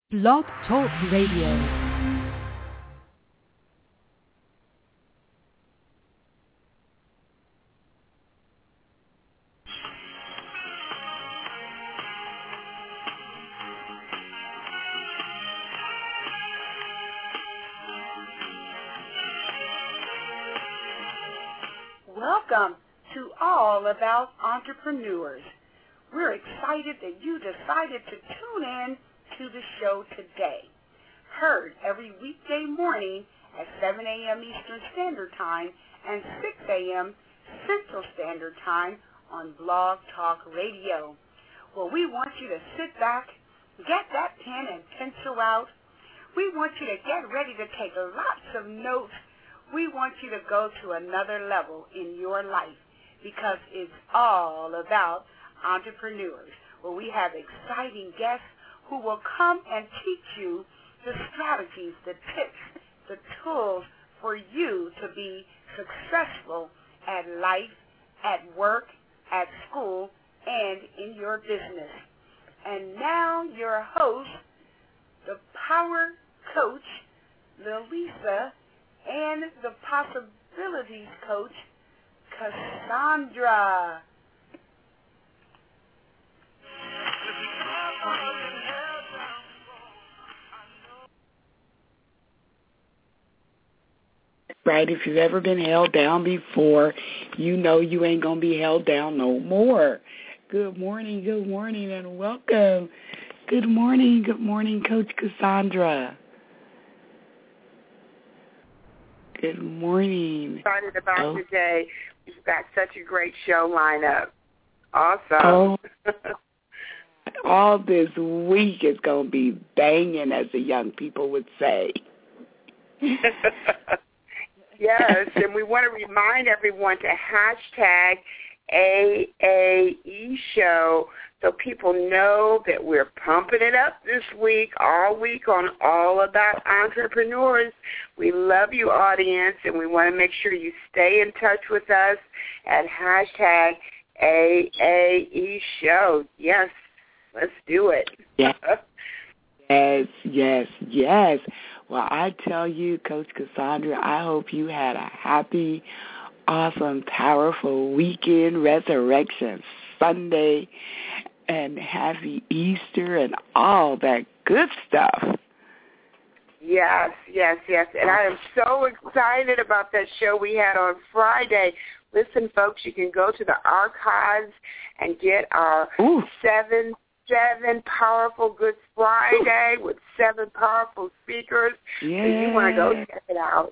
Blog Talk Radio. Welcome to All About Entrepreneurs. We're excited that you decided to tune in to the show today. Heard every weekday morning at 7 a.m. Eastern Standard Time and 6 a.m. Central Standard Time on Blog Talk Radio. Well, we want you to sit back, get that pen and pencil out. We want you to get ready to take lots of notes. We want you to go to another level in your life because it's all about entrepreneurs. Well, we have exciting guests who will come and teach you the strategies, the tips, the tools for you to be successful at life, at work, at school, and in your business. And now your host, the Power Coach, Lalisa, and the Possibilities Coach, Cassandra. Right, if you've ever been held down before, you know you ain't going to be held down no more. Good morning, and welcome. Good morning, Coach Cassandra. Good morning. Excited about today. We've got such a great show lineup. Awesome. All this week is going to be banging, as the young people would say. Yes, and we want to remind everyone to hashtag AAE Show so people know that we're pumping it up this week, all week on All About Entrepreneurs. We love you, audience, and we want to make sure you stay in touch with us at hashtag AAE Show. Yes, let's do it. Yes. Well, I tell you, Coach Cassandra, I hope you had a happy, awesome, powerful weekend, Resurrection Sunday, and happy Easter and all that good stuff. Yes. And I am so excited about that show we had on Friday. Listen, folks, you can go to the archives and get our seven powerful Good Friday with 7 powerful speakers. Yes. So you want to go check it out.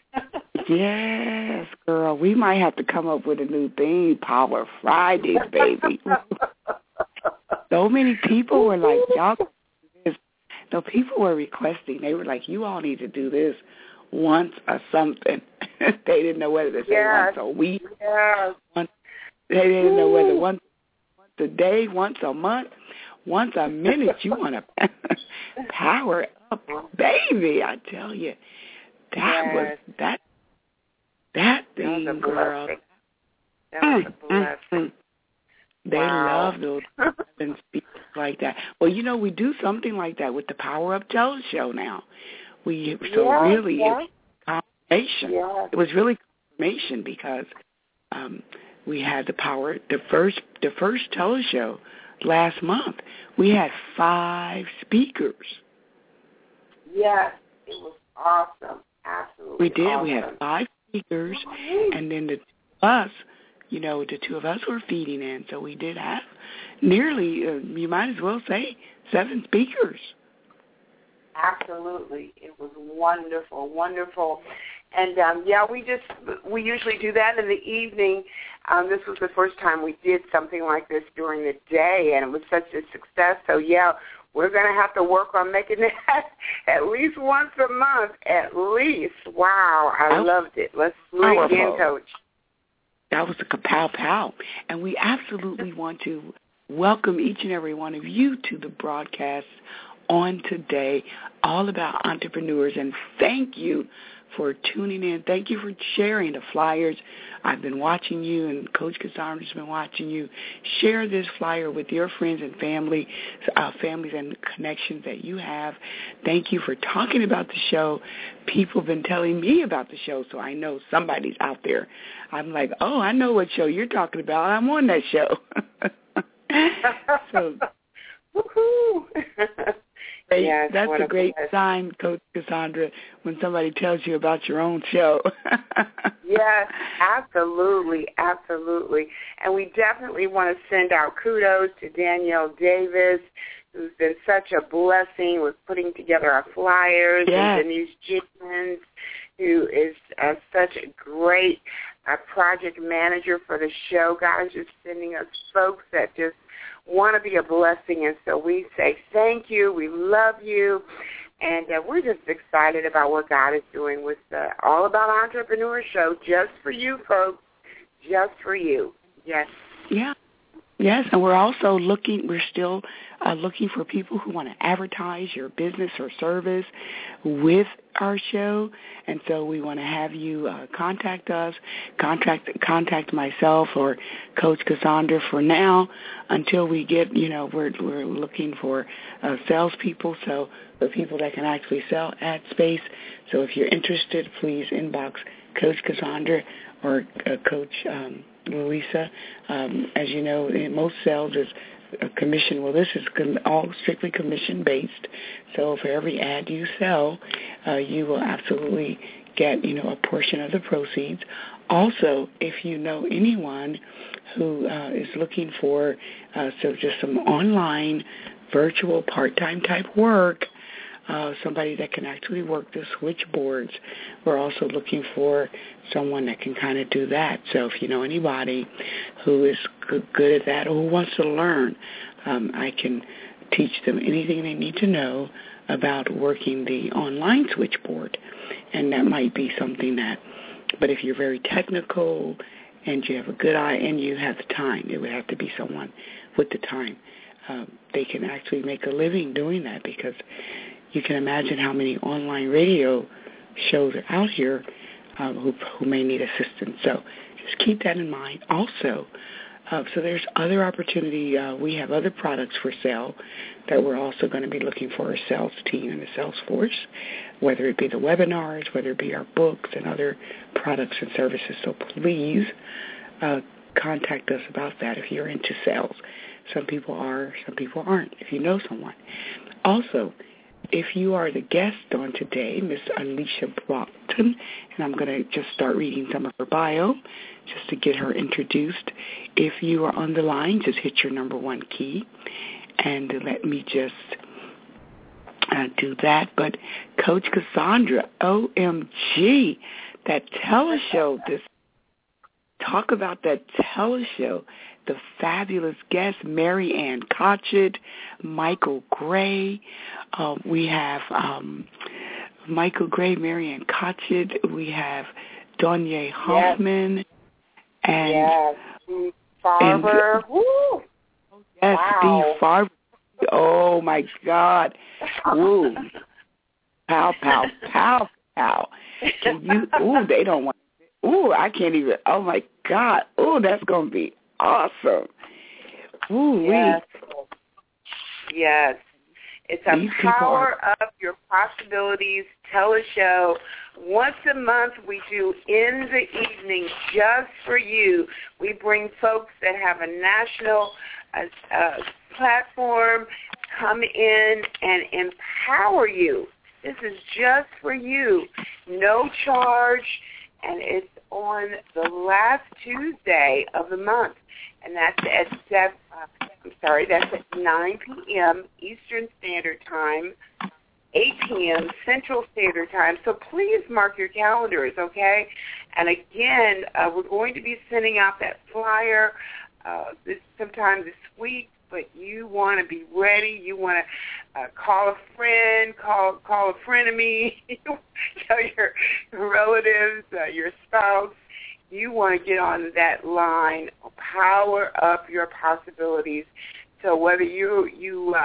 Yes, girl. We might have to come up with a new thing, Power Fridays, baby. So many people were like, y'all do this. So people were requesting. They were like, you all need to do this once or something. They didn't know whether to say once a week. Yes. They didn't know whether once a day, once a month, once a minute. You want to power up, baby. I tell you, that was that thing, girl. That was a blessing. They love those speakers like that. Well, you know, we do something like that with the Power Up Tell Show now. It was confirmation. Yeah. It was really confirmation because we had the first teleshow last month. We had 5 speakers. Yes, it was awesome. Absolutely. We did. Awesome. We had 5 speakers, and then the two of us were feeding in. So we did have nearly, you might as well say, 7 speakers. Absolutely. It was wonderful. And, we usually do that in the evening. This was the first time we did something like this during the day, and it was such a success. So, we're going to have to work on making that at least once a month, at least. Wow, I loved it. Let's do it again, Coach. That was a kapow. And we absolutely want to welcome each and every one of you to the broadcast on today, All About Entrepreneurs. And thank you for tuning in. Thank you for sharing the flyers. I've been watching you, and Coach Cassandra's been watching you. Share this flyer with your friends and families and connections that you have. Thank you for talking about the show. People have been telling me about the show, so I know somebody's out there. I'm like, oh, I know what show you're talking about. I'm on that show. So, woohoo! Yes, that's a great sign, Coach Cassandra, when somebody tells you about your own show. Yes, absolutely, absolutely. And we definitely want to send out kudos to Danielle Davis, who's been such a blessing with putting together our flyers, yes. And Denise Jenkins, who is such a great project manager for the show. God is just sending us folks that just want to be a blessing, and so we say thank you, we love you, and we're just excited about what God is doing with the All About Entrepreneur show, just for you folks, just for you. Yes. Yeah. Yes, and we're still looking for people who want to advertise your business or service with our show, and so we want to have you contact us, contact myself or Coach Cassandra for now until we get, we're looking for salespeople, so the people that can actually sell ad space. So if you're interested, please inbox Coach Cassandra or Coach Louisa. As you know, most sales is a commission. Well, this is all strictly commission-based. So for every ad you sell, you will absolutely get, a portion of the proceeds. Also, if you know anyone who is looking for just some online, virtual, part-time type work, somebody that can actually work the switchboards. We're also looking for someone that can kind of do that. So if you know anybody who is good at that or who wants to learn, I can teach them anything they need to know about working the online switchboard. And that might be something but if you're very technical and you have a good eye and you have the time, it would have to be someone with the time. They can actually make a living doing that, because you can imagine how many online radio shows are out here who may need assistance. So just keep that in mind. Also, so there's other opportunity. We have other products for sale that we're also going to be looking for a sales team and a sales force, whether it be the webinars, whether it be our books and other products and services. So please contact us about that if you're into sales. Some people are, some people aren't, if you know someone. Also, if you are the guest on today, Miss Alicia Brockton, and I'm going to just start reading some of her bio just to get her introduced. If you are on the line, just hit your number 1 key, and let me just do that. But Coach Cassandra, OMG, that teleshow, talk about that teleshow. The fabulous guests, Mary Ann Cotchett, Michael Gray. We have Michael Gray, Mary Ann Cotchett. We have Donye Hoffman. Yes. And Steve Farber. Woo! Yes, wow. Steve Farber. Oh, my God. Woo. Pow, pow, pow, pow. Can you, they don't want, I can't even, oh, my God. That's going to be awesome. Yes. Yes. It's a Power Up Your Possibilities teleshow. Once a month we do in the evening just for you. We bring folks that have a national platform come in and empower you. This is just for you. No charge, and it's on the last Tuesday of the month. And that's at that's at 9 p.m. Eastern Standard Time, 8 p.m. Central Standard Time. So please mark your calendars, okay? And again, we're going to be sending out that flyer sometime this week. But you want to be ready. You want to call a friend, call a frenemy, tell your relatives, your spouse. You want to get on that line, power up your possibilities. So whether you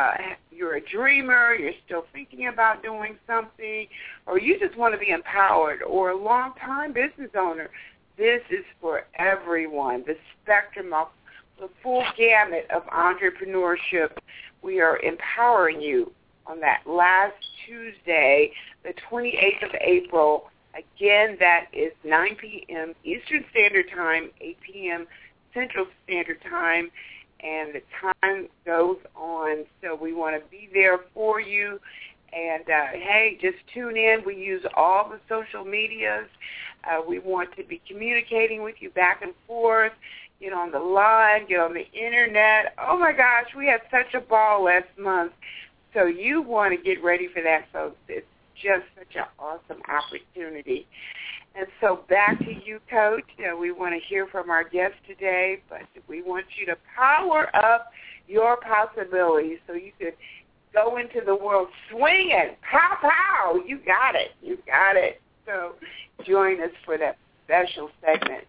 you're a dreamer, you're still thinking about doing something, or you just want to be empowered, or a long-time business owner, this is for everyone. The spectrum of the full gamut of entrepreneurship. We are empowering you on that last Tuesday, the 28th of April. Again, that is 9 p.m. Eastern Standard Time, 8 p.m. Central Standard Time, and the time goes on. So we want to be there for you. And, hey, just tune in. We use all the social medias. We want to be communicating with you back and forth. Get on the line, get on the Internet. Oh, my gosh, we had such a ball last month. So you want to get ready for that, folks. It's just such an awesome opportunity. And so back to you, Coach. We want to hear from our guest today, but we want you to power up your possibilities so you could go into the world swinging. Pow, pow. You got it. You got it. So join us for that special segment.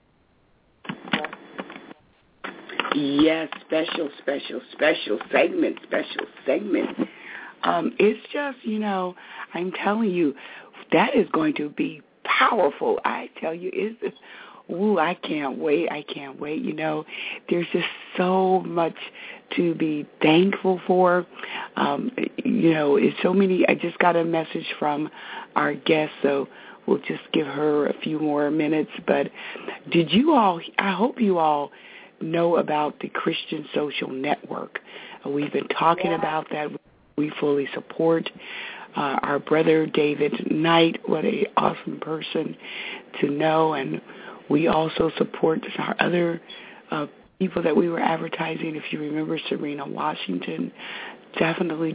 Yes, special segment. It's just, I'm telling you, that is going to be powerful. I tell you, I can't wait. There's just so much to be thankful for. It's so many. I just got a message from our guest, so we'll just give her a few more minutes. But I hope you all know about the Christian Social Network. We've been talking about that. We fully support our brother David Knight. What an awesome person to know. And we also support our other people that we were advertising. If you remember Serena Washington, definitely.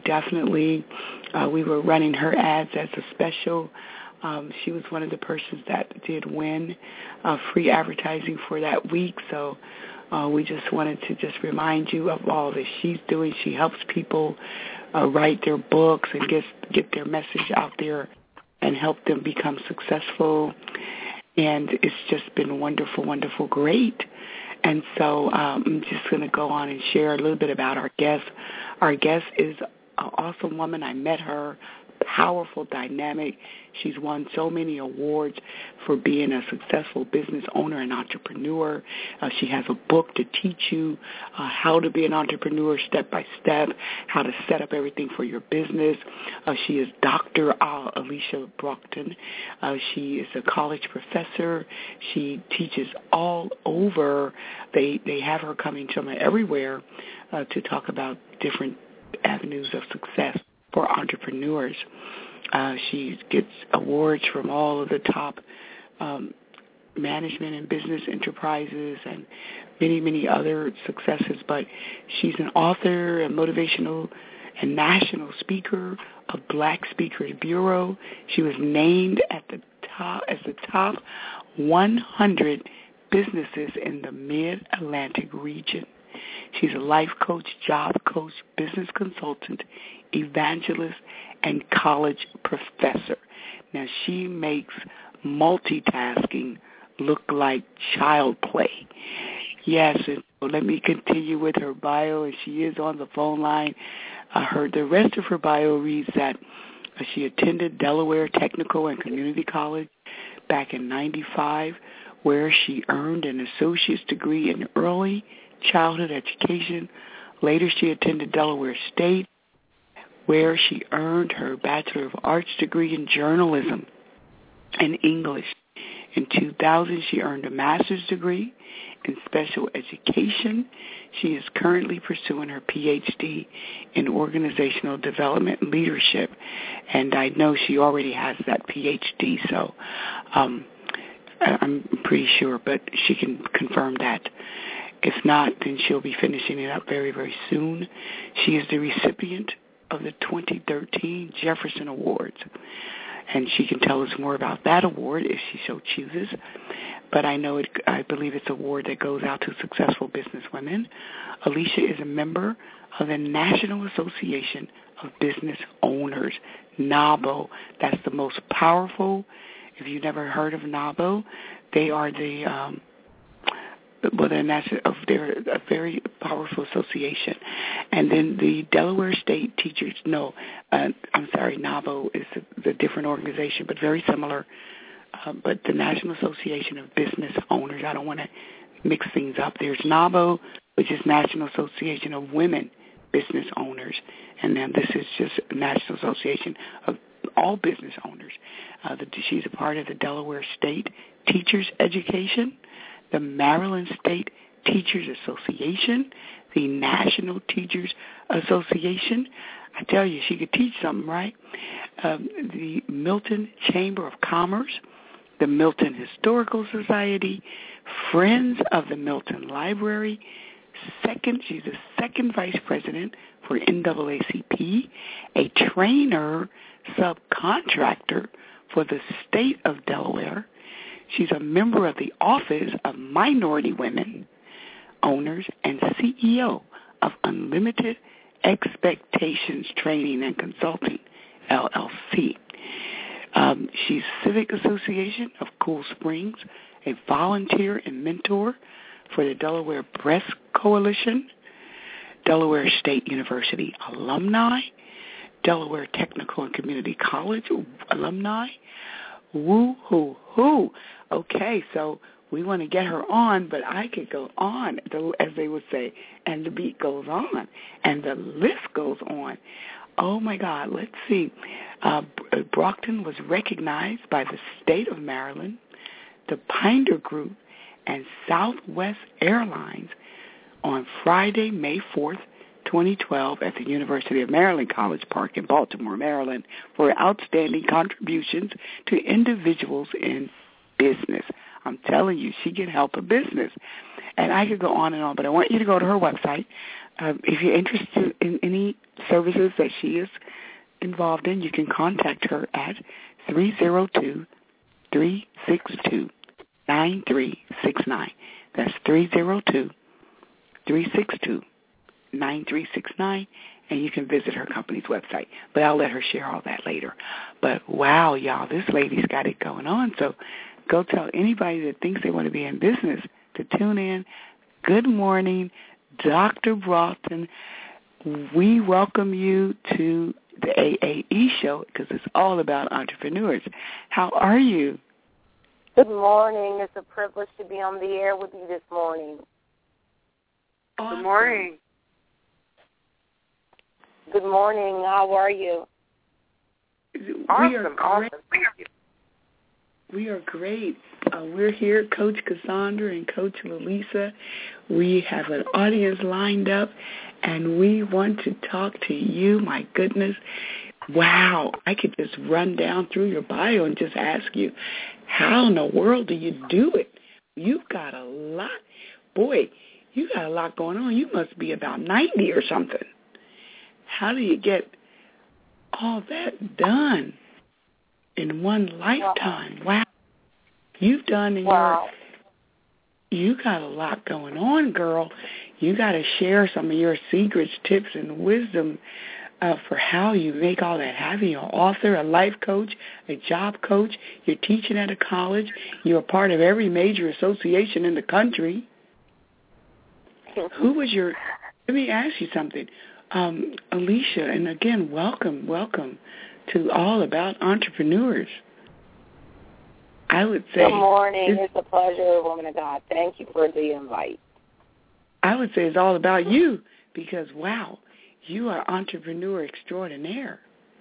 We were running her ads as a special. She was one of the persons that did win free advertising for that week. So we just wanted to just remind you of all that she's doing. She helps people write their books and get their message out there and help them become successful. And it's just been wonderful, great. And so I'm just going to go on and share a little bit about our guest. Our guest is an awesome woman. I met her. Powerful, dynamic. She's won so many awards for being a successful business owner and entrepreneur. She has a book to teach you how to be an entrepreneur step by step, how to set up everything for your business. She is Dr. Alicia Brockton. She is a college professor. She teaches all over. They have her coming to me everywhere to talk about different avenues of success for entrepreneurs. She gets awards from all of the top management and business enterprises and many other successes. But she's an author, a motivational and national speaker of Black Speakers Bureau. She was named as the top 100 businesses in the Mid-Atlantic region. She's a life coach, job coach, business consultant, evangelist, and college professor. Now, she makes multitasking look like child play. Yes, and so let me continue with her bio, and she is on the phone line. The rest of her bio reads that she attended Delaware Technical and Community College back in 1995, where she earned an associate's degree in early childhood education. Later, she attended Delaware State, where she earned her Bachelor of Arts degree in journalism and English. In 2000, she earned a master's degree in special education. She is currently pursuing her PhD in organizational development and leadership, and I know she already has that PhD, so I'm pretty sure, but she can confirm that. If not, then she'll be finishing it up very, very soon. She is the recipient of the 2013 Jefferson Awards, and she can tell us more about that award if she so chooses. But I believe it's an award that goes out to successful business women. Alicia is a member of the National Association of Business Owners, NABO. That's the most powerful. If you've never heard of NABO, they are the Well, they're a very powerful association. And then the Delaware State Teachers, NABO is a different organization, but very similar. But the National Association of Business Owners, I don't want to mix things up. There's NABO, which is National Association of Women Business Owners, and then this is just National Association of all business owners. She's a part of the Delaware State Teachers Education, the Maryland State Teachers Association, the National Teachers Association. I tell you, she could teach something, right? The Milton Chamber of Commerce, the Milton Historical Society, Friends of the Milton Library. She's the second vice president for NAACP, a trainer subcontractor for the state of Delaware. She's a member of the Office of Minority Women Owners and CEO of Unlimited Expectations Training and Consulting, LLC. She's Civic Association of Cool Springs, a volunteer and mentor for the Delaware Breast Coalition, Delaware State University alumni, Delaware Technical and Community College alumni. Woo-hoo-hoo. Okay, so we want to get her on, but I could go on, as they would say, and the beat goes on, and the list goes on. Oh, my God, let's see. Brockton was recognized by the state of Maryland, the Pinder Group, and Southwest Airlines on Friday, May 4th, 2012 at the University of Maryland College Park in Baltimore, Maryland, for outstanding contributions to individuals in business. I'm telling you, she can help a business. And I could go on and on, but I want you to go to her website. If you're interested in any services that she is involved in, you can contact her at 302-362-9369. That's 302-362-9369, and you can visit her company's website. But I'll let her share all that later. But, wow, y'all, this lady's got it going on. So go tell anybody that thinks they want to be in business to tune in. Good morning, Dr. Broughton. We welcome you to the AAE show because it's all about entrepreneurs. How are you? Good morning. It's a privilege to be on the air with you this morning. Awesome. Good morning. Good morning. How are you? Awesome. We are great. We're here, Coach Cassandra and Coach Lalisa. We have an audience lined up, and we want to talk to you. My goodness. Wow. I could just run down through your bio and just ask you, how in the world do you do it? You've got a lot. Boy, you got a lot going on. You must be about 90 or something. How do you get all that done in one lifetime? Wow. You've done you got a lot going on, girl. You got to share some of your secrets, tips, and wisdom for how you make all that happen. You're an author, a life coach, a job coach. You're teaching at a college. You're a part of every major association in the country. Let me ask you something. Alicia, and again, welcome to All About Entrepreneurs. I would say... Good morning. It's a pleasure, woman of God. Thank you for the invite. I would say it's all about you because, wow, you are entrepreneur extraordinaire.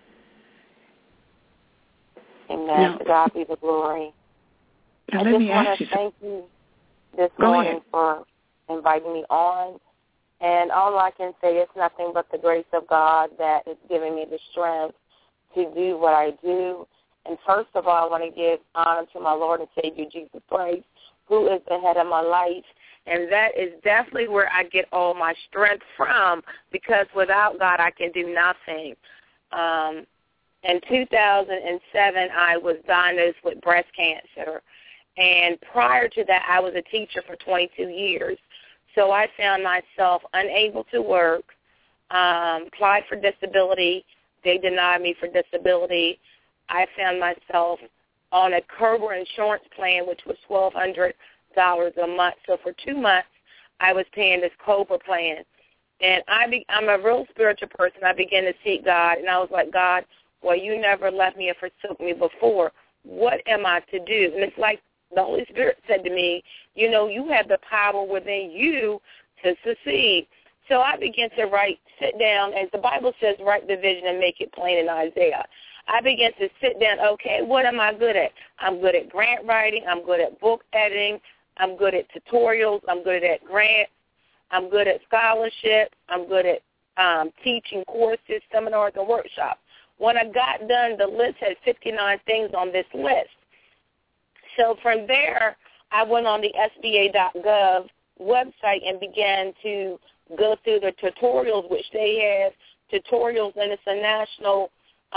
Amen. Now, to God be the glory. Now let me ask you something. I just want to thank you this morning for inviting me on. And all I can say is nothing but the grace of God that is giving me the strength to do what I do. And first of all, I want to give honor to my Lord and Savior Jesus Christ, who is the head of my life. And that is definitely where I get all my strength from, because without God, I can do nothing. In 2007, I was diagnosed with breast cancer. And prior to that, I was a teacher for 22 years. So I found myself unable to work, applied for disability. They denied me for disability. I found myself on a COBRA insurance plan, which was $1,200 a month. So for 2 months, I was paying this COBRA plan. And I'm a real spiritual person. I began to seek God, and I was like, God, well, you never left me or forsook me before. What am I to do? And it's like the Holy Spirit said to me, you know, you have the power within you to succeed. So I began to sit down, as the Bible says, write the vision and make it plain in Isaiah. I began to sit down, okay, what am I good at? I'm good at grant writing. I'm good at book editing. I'm good at tutorials. I'm good at grants. I'm good at scholarship. I'm good at teaching courses, seminars, and workshops. When I got done, the list had 59 things on this list. So from there, I went on the SBA.gov website and began to go through the tutorials, which they have tutorials, and it's a national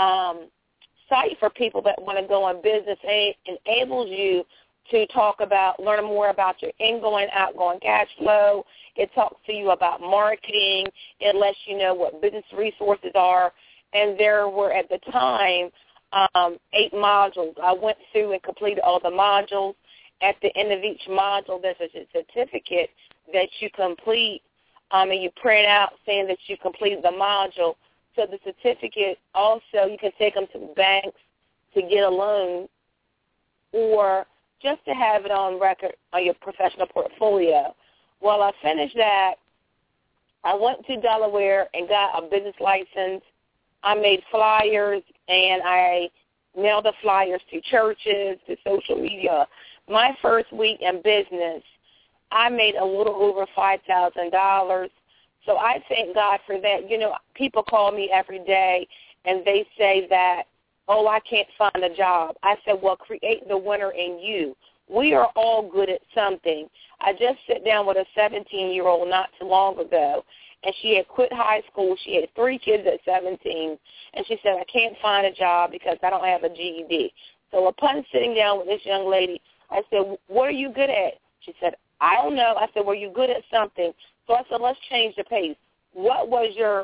site for people that want to go on business. It enables you to learn more about your ingoing, outgoing cash flow. It talks to you about marketing. It lets you know what business resources are. And there were, at the time, 8 modules. I went through and completed all the modules. At the end of each module, there's a certificate that you complete, and you print out saying that you completed the module. So the certificate also, you can take them to banks to get a loan, or just to have it on record on your professional portfolio. Well, I finished that. I went to Delaware and got a business license. I made flyers, and I mailed the flyers to churches, to social media. My first week in business, I made a little over $5,000. So I thank God for that. You know, people call me every day, and they say that, oh, I can't find a job. I said, well, create the winner in you. We are all good at something. I just sat down with a 17-year-old not too long ago, and she had quit high school. She had 3 kids at 17, and she said, I can't find a job because I don't have a GED. So upon sitting down with this young lady, I said, what are you good at? She said, I don't know. I said, well, you're good at something. So I said, let's change the pace. What was your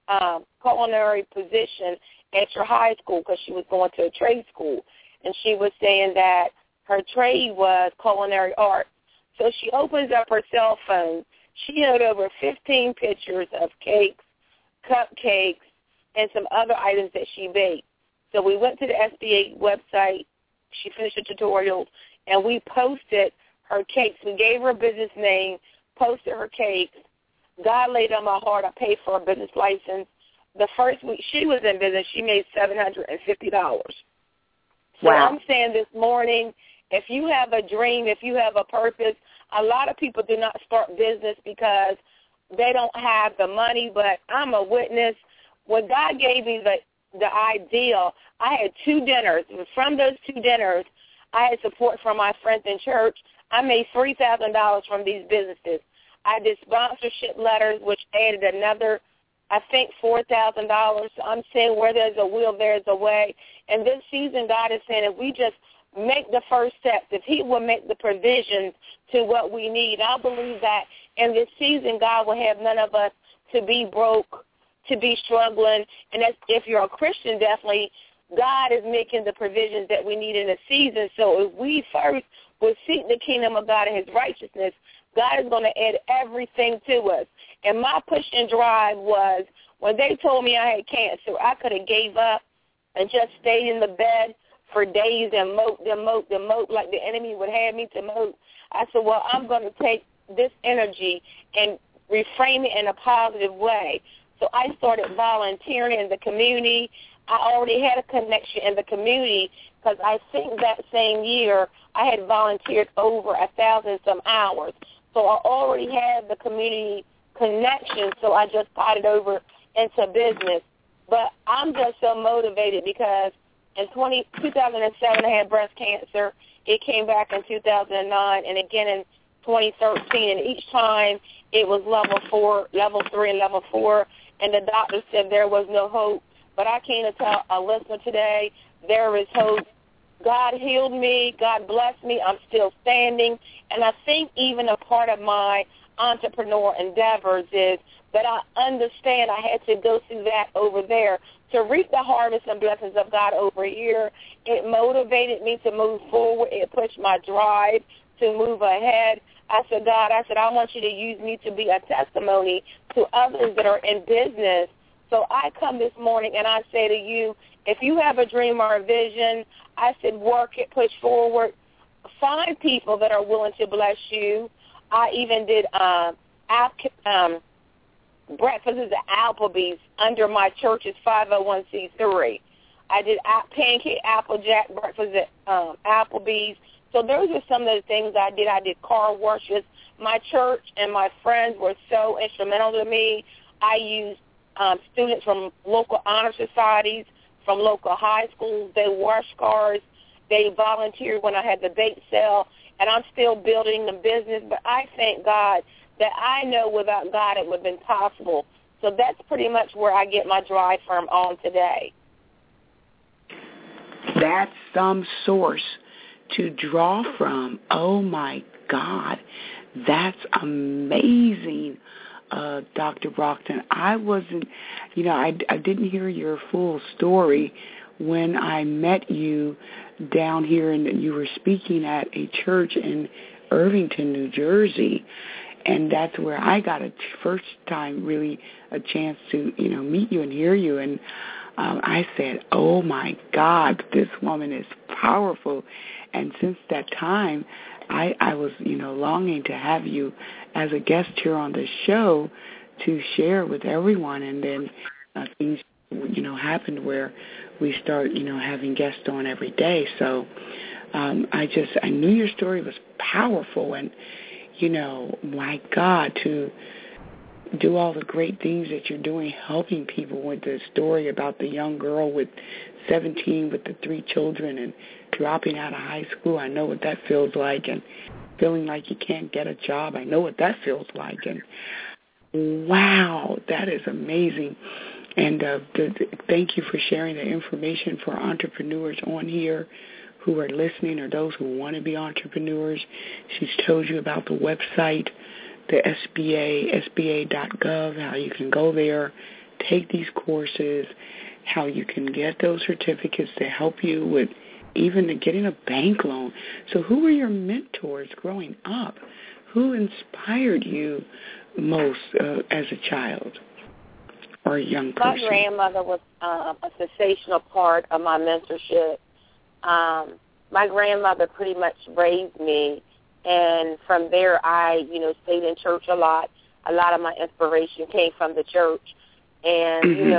culinary position at your high school? Because she was going to a trade school. And she was saying that her trade was culinary arts. So she opens up her cell phone. She had over 15 pictures of cakes, cupcakes, and some other items that she baked. So we went to the SBA website. She finished the tutorials, and we posted her cakes. We gave her a business name, posted her cakes. God laid on my heart. I paid for a business license. The first week she was in business, she made $750. So wow. I'm saying this morning, if you have a dream, if you have a purpose, a lot of people do not start business because they don't have the money, but I'm a witness. When God gave me the idea, I had 2 dinners. From those 2 dinners, I had support from my friends in church. I made $3,000 from these businesses. I did sponsorship letters, which added another, I think, $4,000. So I'm saying where there's a will, there's a way. And this season, God is saying if we just make the first steps, if he will make the provisions to what we need, I believe that in this season, God will have none of us to be broke, to be struggling. And that's, if you're a Christian, definitely, God is making the provisions that we need in the season. So if we first will seek the kingdom of God and his righteousness, God is going to add everything to us. And my push and drive was when they told me I had cancer, I could have gave up and just stayed in the bed for days and mope like the enemy would have me to mope. I said, well, I'm going to take this energy and reframe it in a positive way. So I started volunteering in the community. I already had a connection in the community because I think that same year I had volunteered over 1,000-some hours. So I already had the community connection, so I just got it over into business. But I'm just so motivated because in 2007 I had breast cancer. It came back in 2009 and again in 2013. And each time it was level 4, level 3, and level 4. And the doctor said there was no hope. But I came to tell a listener today, there is hope. God healed me. God blessed me. I'm still standing. And I think even a part of my entrepreneur endeavors is that I understand I had to go through that over there to reap the harvest and blessings of God over here. It motivated me to move forward. It pushed my drive to move ahead. I said, God, I want you to use me to be a testimony to others that are in business. So I come this morning and I say to you, if you have a dream or a vision, I said, work it, push forward. Find people that are willing to bless you. I even did breakfasts at Applebee's under my church's 501c3. I did pancake applejack breakfast at Applebee's. So those are some of the things I did. I did car washes. My church and my friends were so instrumental to me. I used students from local honor societies, from local high schools. They washed cars. They volunteered when I had the bake sale, and I'm still building the business. But I thank God that I know without God it would have been possible. So that's pretty much where I get my drive from on today. That's some source to draw from. Oh, my God. That's amazing, Dr. Brockton. I wasn't, I didn't hear your full story when I met you down here, and you were speaking at a church in Irvington, New Jersey, and that's where I got first time really a chance to, meet you and hear you, and I said, oh, my God, this woman is powerful. And since that time, I was, longing to have you as a guest here on the show to share with everyone. And then things, happened where we start, having guests on every day. So I knew your story was powerful. And, my God, to do all the great things that you're doing, helping people with the story about the young girl with 17 with the 3 children and dropping out of high school. I know what that feels like, and feeling like you can't get a job. I know what that feels like. And wow, that is amazing. And thank you for sharing the information for entrepreneurs on here who are listening or those who want to be entrepreneurs. She's told you about the website, the SBA.gov, how you can go there, take these courses, how you can get those certificates to help you with even getting a bank loan. So who were your mentors growing up? Who inspired you most as a child or a young person? My grandmother was a sensational part of my mentorship. My grandmother pretty much raised me. And from there, I, stayed in church a lot. A lot of my inspiration came from the church. And,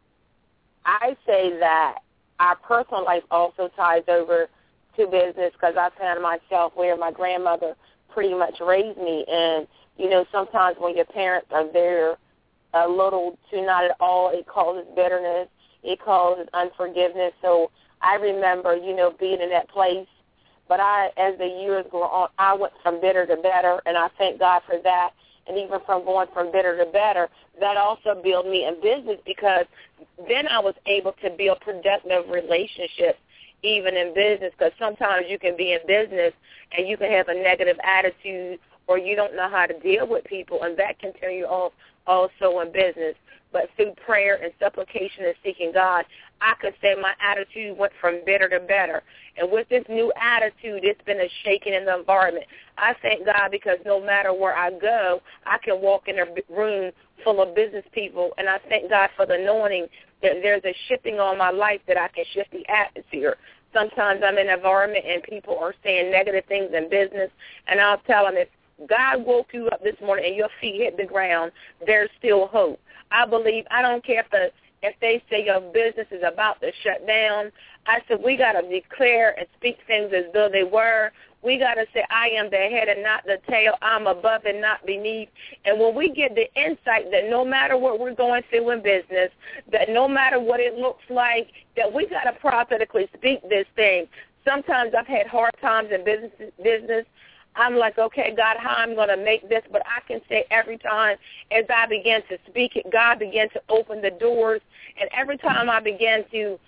I say that our personal life also ties over to business because I found myself where my grandmother pretty much raised me. And, sometimes when your parents are there a little to not at all, it causes bitterness. It causes unforgiveness. So I remember, being in that place. But as the years go on, I went from bitter to better, and I thank God for that. And even from going from bitter to better, that also built me in business because then I was able to build productive relationships even in business because sometimes you can be in business and you can have a negative attitude or you don't know how to deal with people, and that can turn you off also in business. But through prayer and supplication and seeking God, I could say my attitude went from bitter to better. And with this new attitude, it's been a shaking in the environment. I thank God because no matter where I go, I can walk in a room full of business people, and I thank God for the anointing that there's a shifting on my life that I can shift the atmosphere. Sometimes I'm in an environment and people are saying negative things in business, and I'll tell them if God woke you up this morning and your feet hit the ground, there's still hope. I believe, I don't care if they say your business is about to shut down. I said we got to declare and speak things as though they were. We got to say I am the head and not the tail. I'm above and not beneath. And when we get the insight that no matter what we're going through in business, that no matter what it looks like, that we got to prophetically speak this thing. Sometimes I've had hard times in business. I'm like, okay, God, how I'm going to make this? But I can say every time as I begin to speak it, God began to open the doors. And every time I began to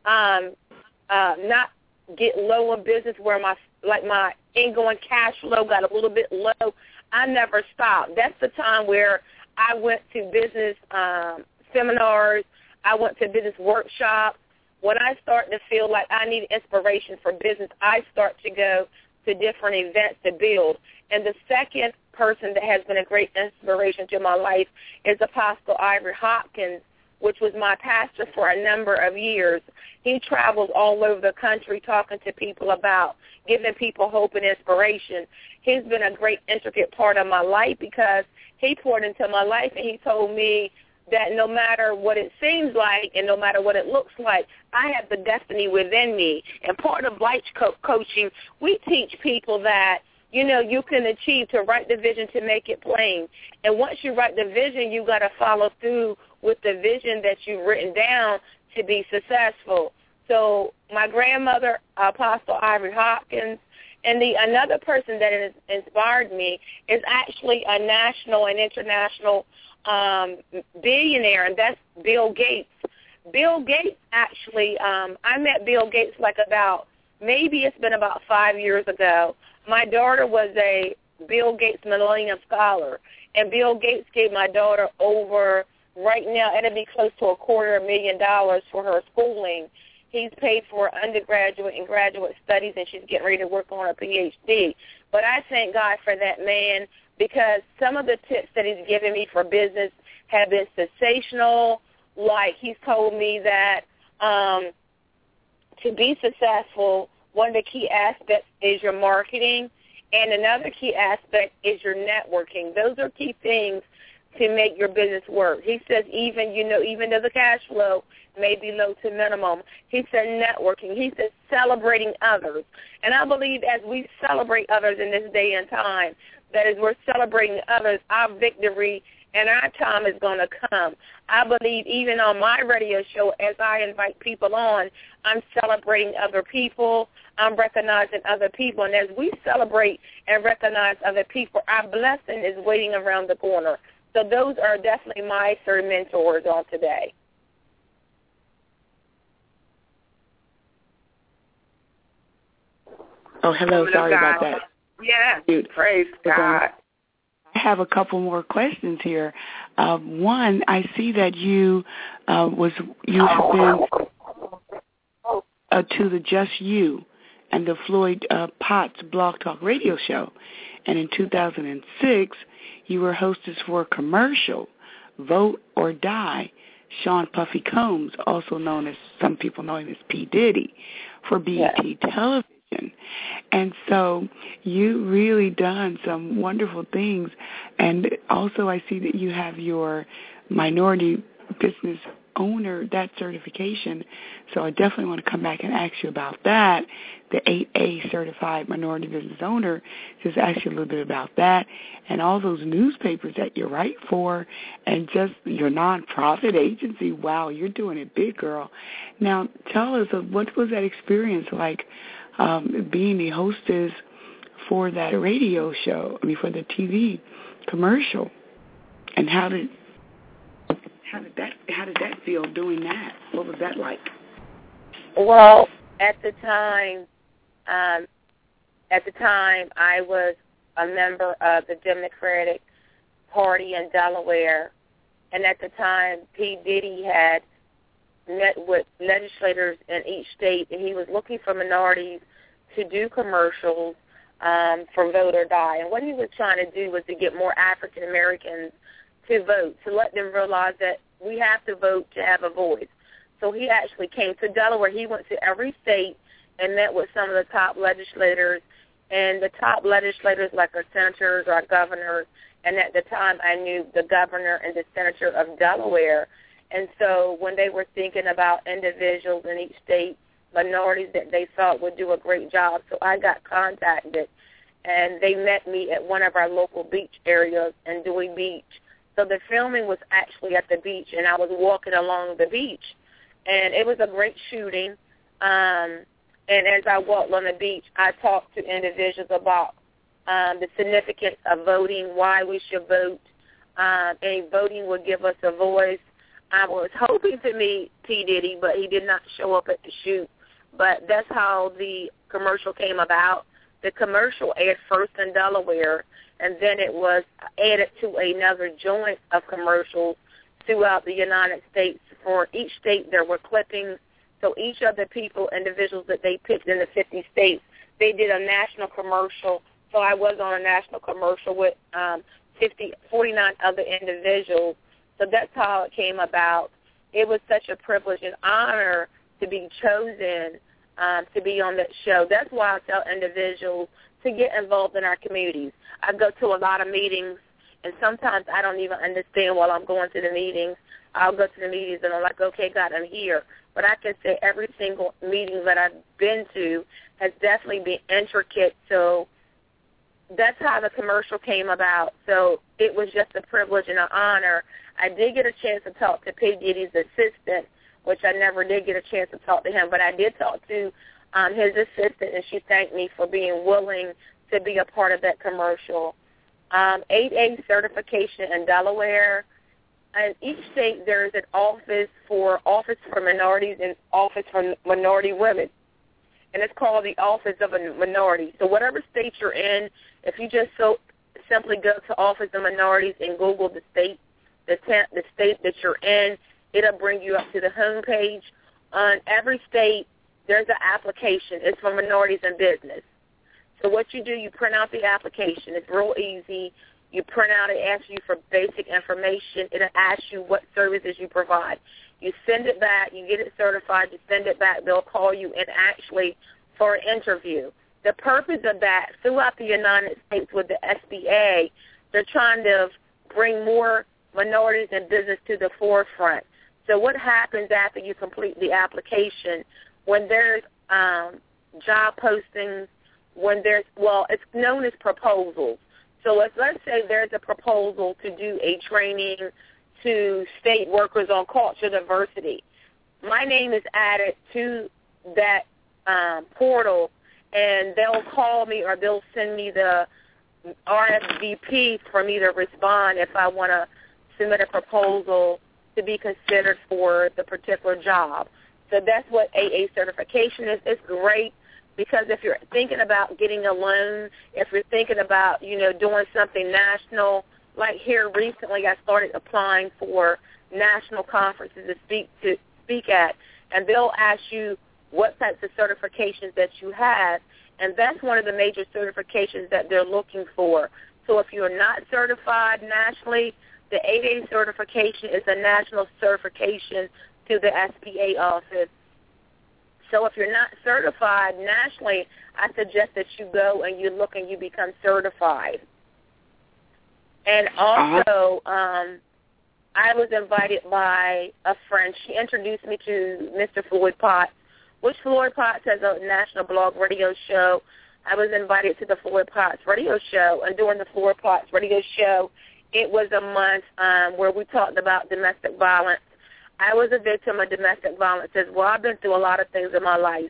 not get low in business where my ingoing cash flow got a little bit low, I never stopped. That's the time where I went to business seminars. I went to business workshops. When I start to feel like I need inspiration for business, I start to go to different events to build. And the second person that has been a great inspiration to my life is Apostle Ivory Hopkins, which was my pastor for a number of years. He travels all over the country talking to people about giving people hope and inspiration. He's been a great intricate part of my life because he poured into my life and he told me that no matter what it seems like and no matter what it looks like, I have the destiny within me. And part of life coaching, we teach people that, you know, you can achieve to write the vision to make it plain. And once you write the vision, you got to follow through with the vision that you've written down to be successful. So my grandmother, Apostle Ivory Hopkins, and another person that has inspired me is actually a national and international billionaire, and that's Bill Gates. Bill Gates actually, I met Bill Gates maybe it's been about 5 years ago. My daughter was a Bill Gates Millennium Scholar, and Bill Gates gave my daughter over, right now, it'll be close to $250,000 for her schooling. He's paid for undergraduate and graduate studies, and she's getting ready to work on her PhD. But I thank God for that man because some of the tips that he's given me for business have been sensational. Like he's told me that to be successful, one of the key aspects is your marketing, and another key aspect is your networking. Those are key things to make your business work. He says even though the cash flow may be low to minimum, he said networking. He says celebrating others. And I believe as we celebrate others in this day and time, that as we're celebrating others, our victory and our time is going to come. I believe even on my radio show, as I invite people on, I'm celebrating other people. I'm recognizing other people. And as we celebrate and recognize other people, our blessing is waiting around the corner. So those are definitely my third mentors on today. Oh, hello. Sorry about that. Yeah, praise God. I have a couple more questions here. One, I see that you have been to the Just You and the Floyd Potts Blog Talk radio show. And in 2006, you were hostess for a commercial, Vote or Die, Sean Puffy Combs, also known as, some people know him as P. Diddy, for BET Television. And so you really done some wonderful things. And also I see that you have your minority business owner, that certification. So I definitely want to come back and ask you about that. The 8A certified minority business owner, just ask you a little bit about that and all those newspapers that you write for and just your nonprofit agency. Wow, you're doing it big, girl. Now, tell us, what was that experience like being the hostess for that radio show, for the TV commercial, and how did that feel doing that? What was that like? Well, at the time I was a member of the Democratic Party in Delaware, and at the time P. Diddy had met with legislators in each state, and he was looking for minorities to do commercials for Vote or Die. And what he was trying to do was to get more African Americans to vote, to let them realize that we have to vote to have a voice. So he actually came to Delaware. He went to every state and met with some of the top legislators, and the top legislators like our senators or our governors, and at the time I knew the governor and the senator of Delaware. And so when they were thinking about individuals in each state, minorities that they thought would do a great job, so I got contacted, and they met me at one of our local beach areas in Dewey Beach. So the filming was actually at the beach, and I was walking along the beach, and it was a great shooting. And as I walked on the beach, I talked to individuals about the significance of voting, why we should vote, and voting would give us a voice. I was hoping to meet P. Diddy, but he did not show up at the shoot. But that's how the commercial came about. The commercial aired first in Delaware, and then it was added to another joint of commercials throughout the United States. For each state, there were clippings. So each of the individuals that they picked in the 50 states, they did a national commercial. So I was on a national commercial with 49 other individuals. So that's how it came about. It was such a privilege and honor to be chosen to be on that show. That's why I tell individuals to get involved in our communities. I go to a lot of meetings, and sometimes I don't even understand while I'm going to the meetings. I'll go to the meetings, and I'm like, okay, God, I'm here. But I can say every single meeting that I've been to has definitely been intricate. So that's how the commercial came about. So it was just a privilege and an honor. I did get a chance to talk to P. Diddy's assistant, which I never did get a chance to talk to him, but I did talk to his assistant, and she thanked me for being willing to be a part of that commercial. 8A certification in Delaware. In each state, there's an office for minorities and office for minority women, and it's called the Office of a Minority. So whatever state you're in, if you just simply go to Office of Minorities and Google the state that you're in, it'll bring you up to the home page. On every state, there's an application. It's for minorities in business. So what you do, you print out the application. It's real easy. You print out, it asks you for basic information. It'll ask you what services you provide. You send it back. You get it certified. You send it back. They'll call you in actually for an interview. The purpose of that, throughout the United States with the SBA, they're trying to bring more minorities in business to the forefront. So what happens after you complete the application, when there's job postings, it's known as proposals. So let's say there's a proposal to do a training to state workers on culture diversity. My name is added to that portal, and they'll call me or they'll send me the RSVP for me to respond if I want to submit a proposal to be considered for the particular job. So that's what AA certification is. It's great because if you're thinking about getting a loan, if you're thinking about, doing something national, like here recently I started applying for national conferences to speak at, and they'll ask you what types of certifications that you have, and that's one of the major certifications that they're looking for. So if you're not certified nationally, the 8A certification is a national certification to the SBA office. So if you're not certified nationally, I suggest that you go and you look and you become certified. And also, I was invited by a friend. She introduced me to Mr. Floyd Potts, which Floyd Potts has a national blog radio show. I was invited to the Floyd Potts radio show, and during the Floyd Potts radio show, it was a month where we talked about domestic violence. I was a victim of domestic violence as well. I've been through a lot of things in my life.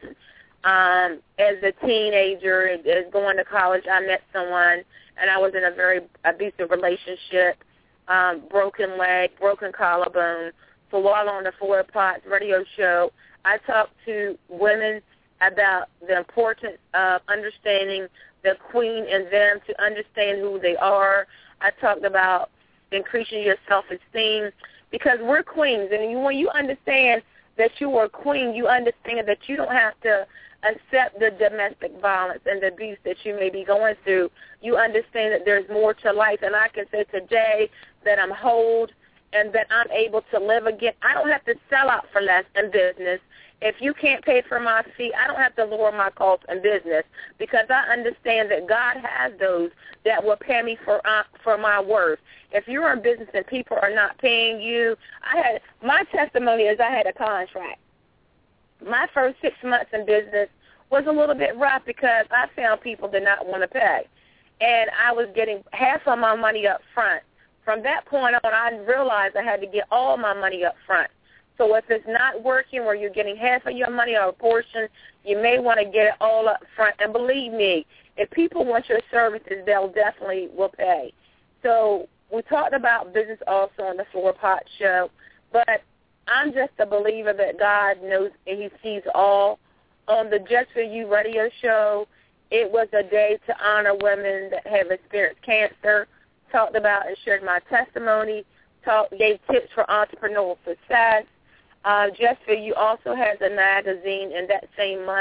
As a teenager, as going to college, I met someone, and I was in a very abusive relationship, broken leg, broken collarbone. So while on the Floyd Potts radio show, I talked to women about the importance of understanding the queen in them, to understand who they are. I talked about increasing your self-esteem because we're queens. And when you understand that you are a queen, you understand that you don't have to accept the domestic violence and the abuse that you may be going through. You understand that there's more to life. And I can say today that I'm whole and that I'm able to live again. I don't have to sell out for less in business. If you can't pay for my fee, I don't have to lower my cost in business because I understand that God has those that will pay me for my worth. If you're in business and people are not paying you, my testimony is I had a contract. My first 6 months in business was a little bit rough because I found people did not want to pay, and I was getting half of my money up front. From that point on, I realized I had to get all my money up front. So if it's not working where you're getting half of your money or a portion, you may want to get it all up front. And believe me, if people want your services, they'll definitely will pay. So we talked about business also on the Floyd Potts show, but I'm just a believer that God knows and he sees all. On the Just For You radio show, it was a day to honor women that have experienced cancer, talked about and shared my testimony, gave tips for entrepreneurial success. Just For You also has a magazine in that same month.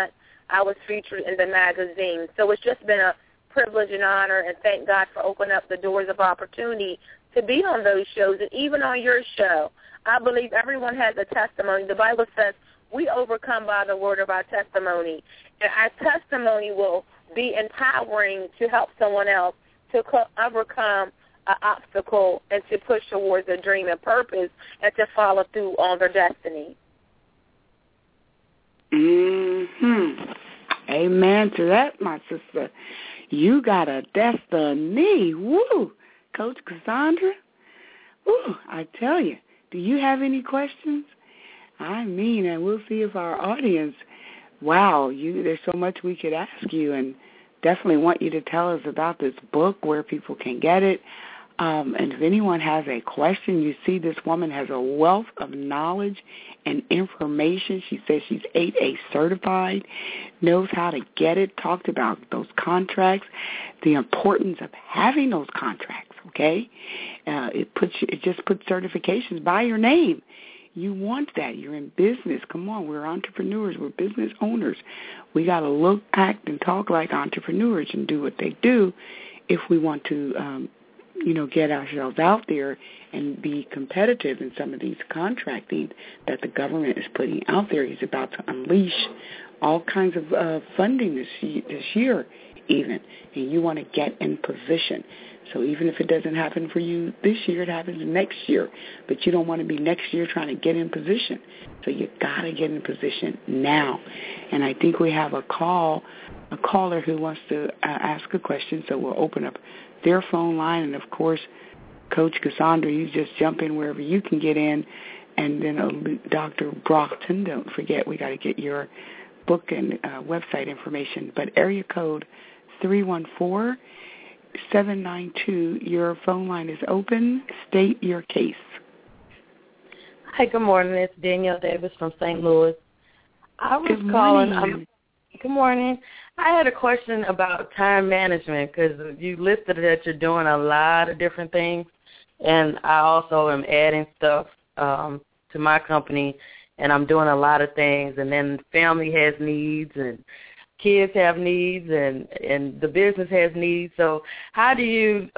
I was featured in the magazine. So it's just been a privilege and honor, and thank God for opening up the doors of opportunity to be on those shows and even on your show. I believe everyone has a testimony. The Bible says we overcome by the word of our testimony, and our testimony will be empowering to help someone else to overcome an obstacle and to push towards a dream and purpose and to follow through on their destiny. Amen to that, my sister. You got a destiny. Woo! Coach Cassandra? Woo! I tell you. Do you have any questions? I mean, and we'll see if our audience, there's so much we could ask you, and definitely want you to tell us about this book, where people can get it. And if anyone has a question, you see this woman has a wealth of knowledge and information. She says she's 8A certified, knows how to get it, talked about those contracts, the importance of having those contracts, okay? It just puts certifications by your name. You want that. You're in business. Come on, we're entrepreneurs. We're business owners. We got to look, act, and talk like entrepreneurs and do what they do if we want to get ourselves out there and be competitive in some of these contracting that the government is putting out there. He's about to unleash all kinds of funding this year even, and you want to get in position. So even if it doesn't happen for you this year, it happens next year. But you don't want to be next year trying to get in position. So you got to get in position now. And I think we have a caller who wants to ask a question, so we'll open up their phone line. And, of course, Coach Cassandra, you just jump in wherever you can get in. And then Dr. Brockton, don't forget, we got to get your book and website information. But area code 314-792, your phone line is open. State your case. Hi, good morning. It's Danielle Davis from St. Louis. I was calling. Good morning. I had a question about time management because you listed that you're doing a lot of different things, and I also am adding stuff to my company, and I'm doing a lot of things, and then family has needs, and kids have needs, and the business has needs. So how do you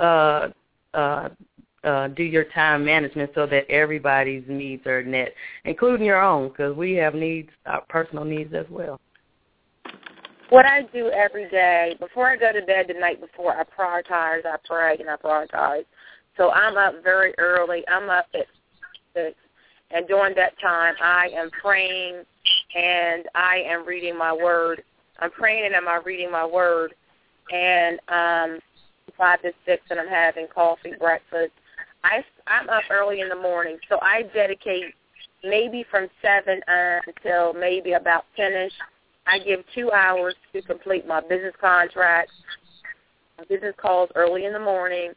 do your time management so that everybody's needs are met, including your own, because we have needs, our personal needs as well? What I do every day, before I go to bed the night before, I prioritize, I pray, and I prioritize. So I'm up very early. I'm up at 6, and during that time, I am praying, and I am reading my word. I'm praying and I'm reading my word, and 5 to 6, and I'm having coffee, breakfast. I'm up early in the morning, so I dedicate maybe from 7 until maybe about 10-ish. I give 2 hours to complete my business contracts, business calls early in the morning.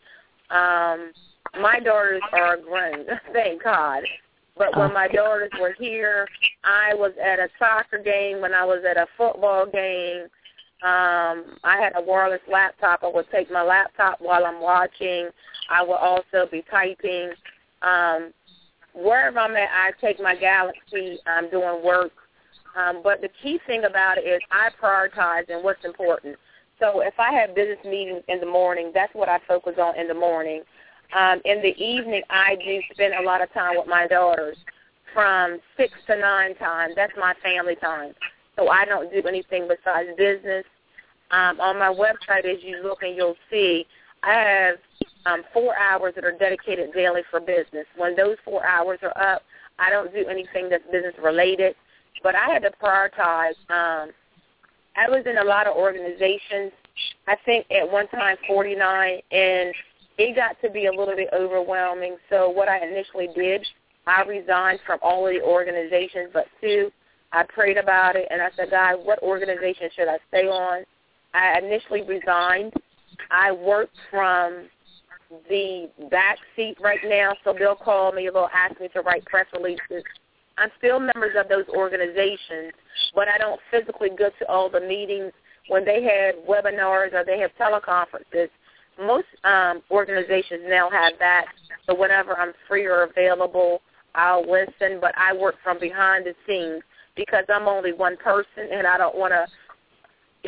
My daughters are grown, thank God. But when my daughters were here, I was at a soccer game, when I was at a football game. I had a wireless laptop. I would take my laptop while I'm watching. I will also be typing. Wherever I'm at, I take my Galaxy. I'm doing work. But the key thing about it is I prioritize and what's important. So if I have business meetings in the morning, that's what I focus on in the morning. In the evening, I do spend a lot of time with my daughters from 6 to 9 time. That's my family time. So I don't do anything besides business. On my website, as you look and you'll see, I have 4 hours that are dedicated daily for business. When those 4 hours are up, I don't do anything that's business-related. But I had to prioritize. I was in a lot of organizations, I think at one time 49, and it got to be a little bit overwhelming. So what I initially did, I resigned from all of the organizations but 2. I prayed about it, and I said, God, what organization should I stay on? I initially resigned. I work from the back seat right now, so they'll call me, they'll ask me to write press releases. I'm still members of those organizations, but I don't physically go to all the meetings when they have webinars or they have teleconferences. Most organizations now have that, so whenever I'm free or available, I'll listen, but I work from behind the scenes because I'm only one person, and I don't want to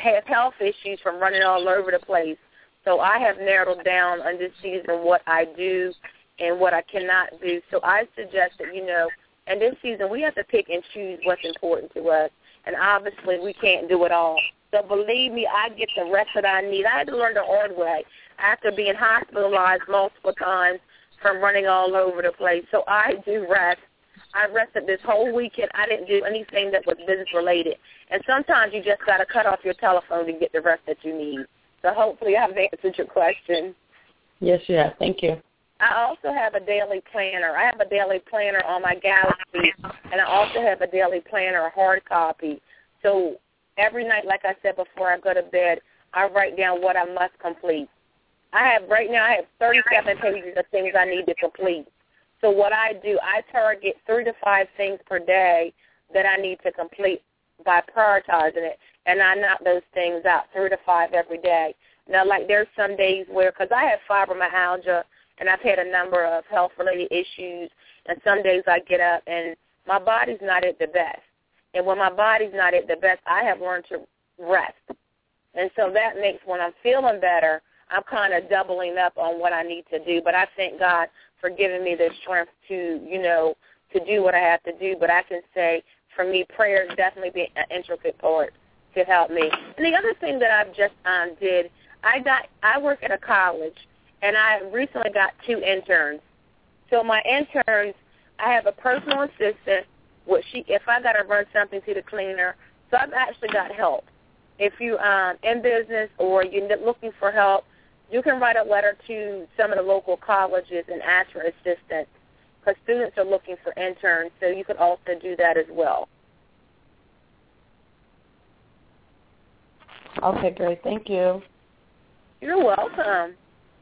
have health issues from running all over the place. So I have narrowed down on this season what I do and what I cannot do. So I suggest that, in this season we have to pick and choose what's important to us. And obviously we can't do it all. So believe me, I get the rest that I need. I had to learn the hard way after being hospitalized multiple times from running all over the place. So I do rest. I rested this whole weekend. I didn't do anything that was business-related. And sometimes you just got to cut off your telephone to get the rest that you need. So hopefully I've answered your question. Yes, you have. Thank you. I also have a daily planner. I have a daily planner on my Galaxy, and I also have a daily planner, a hard copy. So every night, like I said before I go to bed, I write down what I must complete. Right now I have 37 pages of things I need to complete. So what I do, I target 3 to 5 things per day that I need to complete by prioritizing it, and I knock those things out, 3 to 5 every day. Now, like there's some days where, because I have fibromyalgia, and I've had a number of health-related issues, and some days I get up and my body's not at the best. And when my body's not at the best, I have learned to rest. And so that makes, when I'm feeling better, I'm kind of doubling up on what I need to do. But I thank God for giving me the strength to, to do what I have to do. But I can say, for me, prayer is definitely be an intricate part to help me. And the other thing that I've just did, I work at a college, and I recently got 2 interns. So my interns, I have a personal assistant, if I got to run something to the cleaner, so I've actually got help. If you're in business or you're looking for help, you can write a letter to some of the local colleges and ask for assistance, because students are looking for interns, so you could also do that as well. Okay, great. Thank you. You're welcome.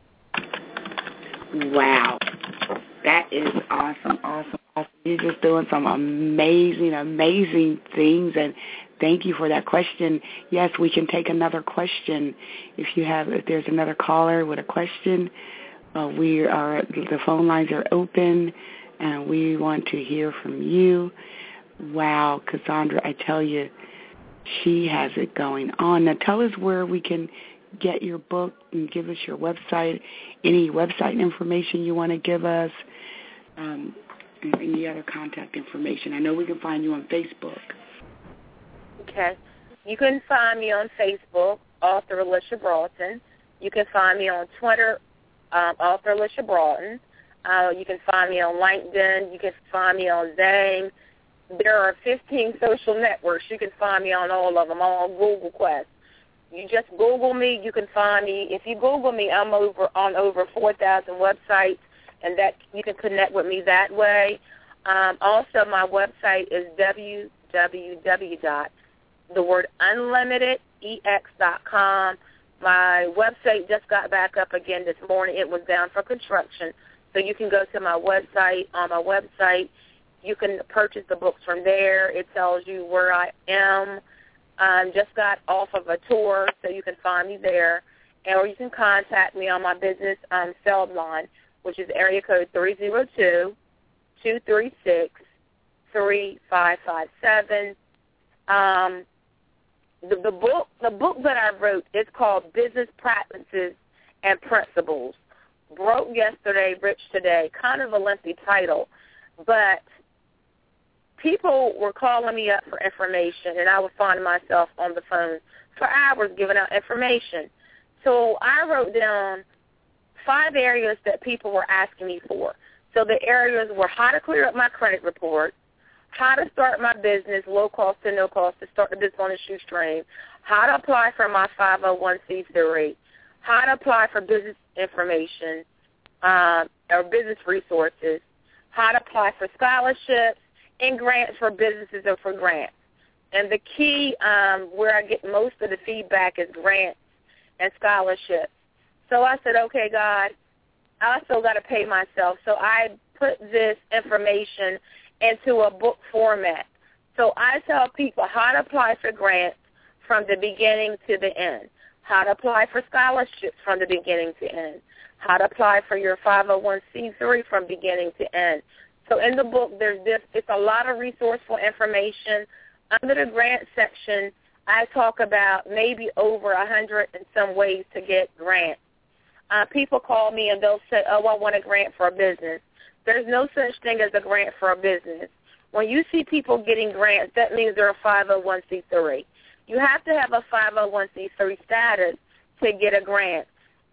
Wow. That is awesome. You're just doing some amazing things, and thank you for that question. Yes, we can take another question. If there's another caller with a question, the phone lines are open, and we want to hear from you. Wow, Cassandra, I tell you, she has it going on. Now tell us where we can get your book and give us your website, any website information you want to give us, and any other contact information. I know we can find you on Facebook. Okay. You can find me on Facebook, author Alicia Broughton. You can find me on Twitter, author Alicia Broughton. You can find me on LinkedIn. You can find me on Zang. There are 15 social networks. You can find me on all of them. I'm on Google Quest. You just Google me. You can find me. If you Google me, I'm on over 4,000 websites, and that you can connect with me that way. Also, my website is www.unlimitedex.com. My website just got back up again this morning. It was down for construction. So you can go to my website. On my website, you can purchase the books from there. It tells you where I am. Just got off of a tour, so you can find me there. Or you can contact me on my business cell line, which is area code 302-236-3557. The book that I wrote is called Business Practices and Principles. Broke yesterday, rich today. Kind of a lengthy title, but people were calling me up for information, and I would find myself on the phone for hours giving out information. So I wrote down 5 areas that people were asking me for. So the areas were how to clear up my credit report, how to start my business, low cost to no cost, to start the business on a shoestring, how to apply for my 501c3, how to apply for business information or business resources, how to apply for scholarships, and grants for businesses or for grants. And the key where I get most of the feedback is grants and scholarships. So I said, okay, God, I also got to pay myself. So I put this information into a book format. So I tell people how to apply for grants from the beginning to the end, how to apply for scholarships from the beginning to end, how to apply for your 501c3 from beginning to end. So in the book, it's a lot of resourceful information. Under the grant section, I talk about maybe over 100 and some ways to get grants. People call me and they'll say, oh, I want a grant for a business. There's no such thing as a grant for a business. When you see people getting grants, that means they're a 501c3. You have to have a 501c3 status to get a grant.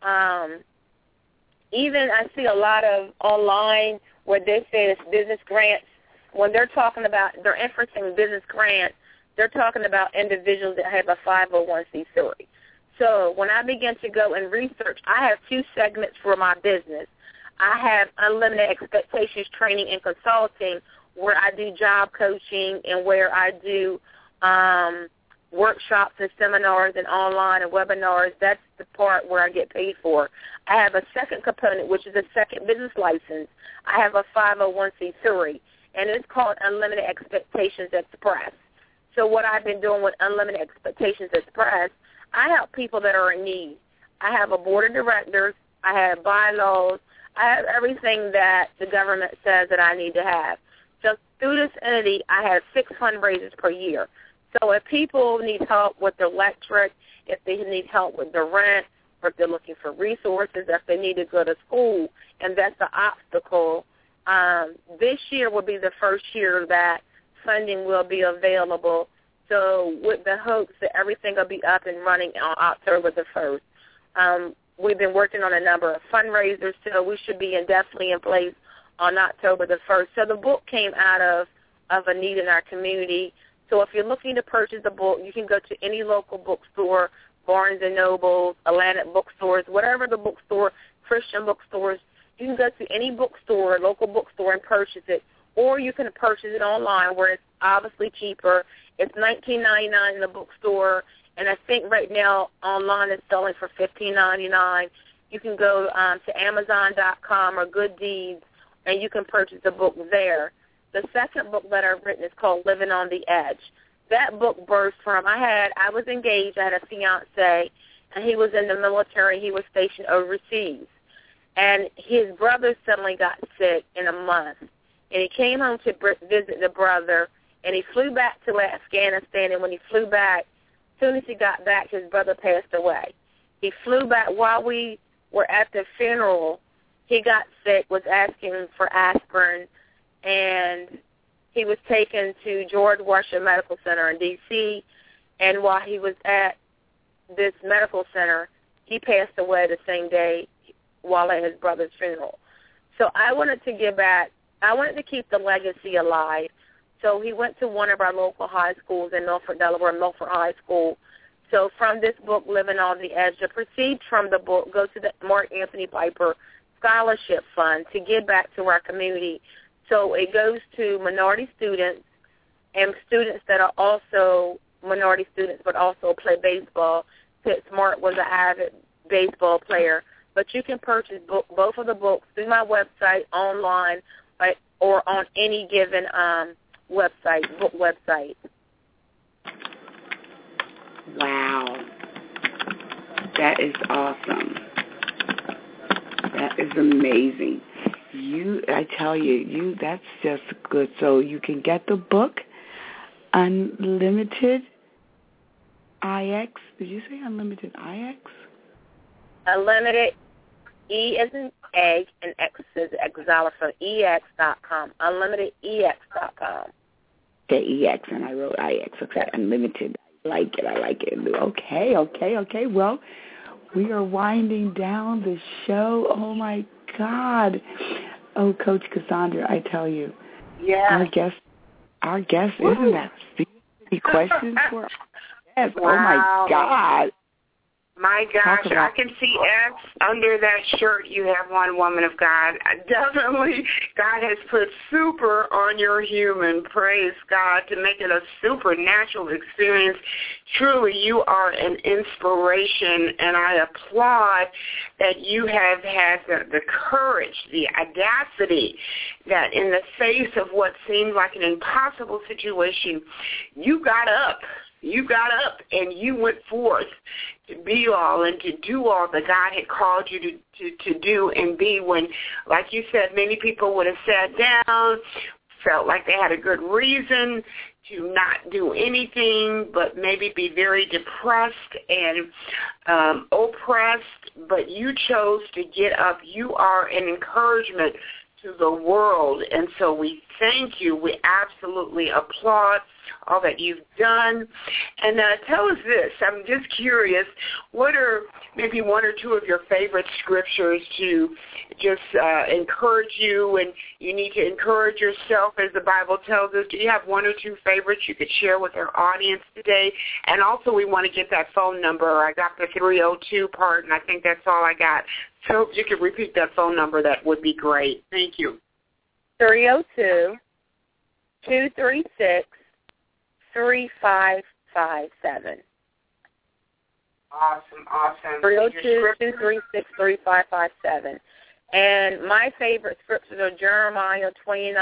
Even I see a lot of online where they say it's business grants. When they're talking about, they're inferencing business grants, they're talking about individuals that have a 501c3. So when I begin to go and research, I have 2 segments for my business. I have Unlimited Expectations Training and Consulting, where I do job coaching and where I do workshops and seminars and online and webinars. That's the part where I get paid for. I have a second component, which is a second business license. I have a 501c3, and it's called Unlimited Expectations Express. So what I've been doing with Unlimited Expectations Express, I help people that are in need. I have a board of directors. I have bylaws. I have everything that the government says that I need to have. So through this entity, I have 6 fundraisers per year. So if people need help with their electric, if they need help with their rent, or if they're looking for resources, if they need to go to school, and that's the obstacle, this year will be the first year that funding will be available. So with the hopes that everything will be up and running on October the 1st. We've been working on a number of fundraisers, so we should be definitely in place on October the 1st. So the book came out of a need in our community. So if you're looking to purchase a book, you can go to any local bookstore, Barnes & Noble, Atlantic bookstores, whatever the bookstore, Christian bookstores. You can go to any bookstore, local bookstore, and purchase it. Or you can purchase it online where it's obviously cheaper. It's $19.99 in the bookstore, and I think right now online it's selling for $15.99. You can go to Amazon.com or Good Deeds, and you can purchase the book there. The second book that I've written is called Living on the Edge. That book burst from, I was engaged, I had a fiancé, and he was in the military. He was stationed overseas. And his brother suddenly got sick in a month. And he came home to visit the brother, and he flew back to Afghanistan. And when he flew back, as soon as he got back, his brother passed away. He flew back while we were at the funeral. He got sick, was asking for aspirin, and he was taken to George Washington Medical Center in D.C., and while he was at this medical center, he passed away the same day while at his brother's funeral. So I wanted to give back. I wanted to keep the legacy alive. So he went to one of our local high schools in Milford, Delaware, Milford High School. So from this book, Living on the Edge, the proceeds from the book go to the Mark Anthony Piper Scholarship Fund to give back to our community. So it goes to minority students and students that are also minority students but also play baseball. Pitt Smart was an avid baseball player. But you can purchase both of the books through my website, online, or on any given website, book website. Wow. That is awesome. That is amazing. I tell you, that's just good. So you can get the book, Unlimited IX. Did you say Unlimited IX? Unlimited, E as in egg, and X as in xylophone, EX.com, UnlimitedEX.com. Okay, EX, and I wrote IX. Okay, Unlimited. I like it. Okay. Well, we are winding down the show. Oh, my God. Oh, Coach Cassandra, I tell you. Yeah. Our guest, isn't that? Any questions for us? Yes. Wow. Oh, my God. My gosh, I can see X under that shirt you have on, woman of God. Definitely, God has put super on your human, praise God, to make it a supernatural experience. Truly, you are an inspiration, and I applaud that you have had the courage, the audacity, that in the face of what seemed like an impossible situation, you got up. You got up and you went forth to be all and to do all that God had called you to do and be when, like you said, many people would have sat down, felt like they had a good reason to not do anything but maybe be very depressed and oppressed, but you chose to get up. You are an encouragement to the world, and so we thank you. We absolutely applaud all that you've done. And tell us this, I'm just curious, what are maybe one or two of your favorite scriptures to just encourage you, and you need to encourage yourself as the Bible tells us? Do you have one or two favorites you could share with our audience today? And also we want to get that phone number. I got the 302 part, and I think that's all I got. So if you could repeat that phone number, that would be great. Thank you. 302-236-3557. Awesome. 302-236-3557. And my favorite scriptures are Jeremiah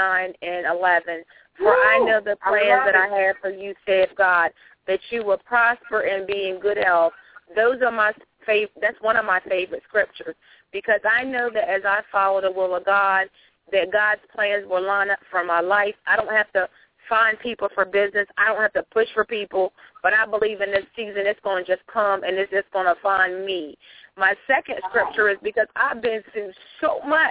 29:11. For I know the plans that I have for you, saith God, that you will prosper and be in good health. Those are my that's one of my favorite scriptures, because I know that as I follow the will of God, that God's plans will line up for my life. I don't have to find people for business. I don't have to push for people, but I believe in this season it's going to just come and it's just going to find me. My second scripture is because I've been through so much,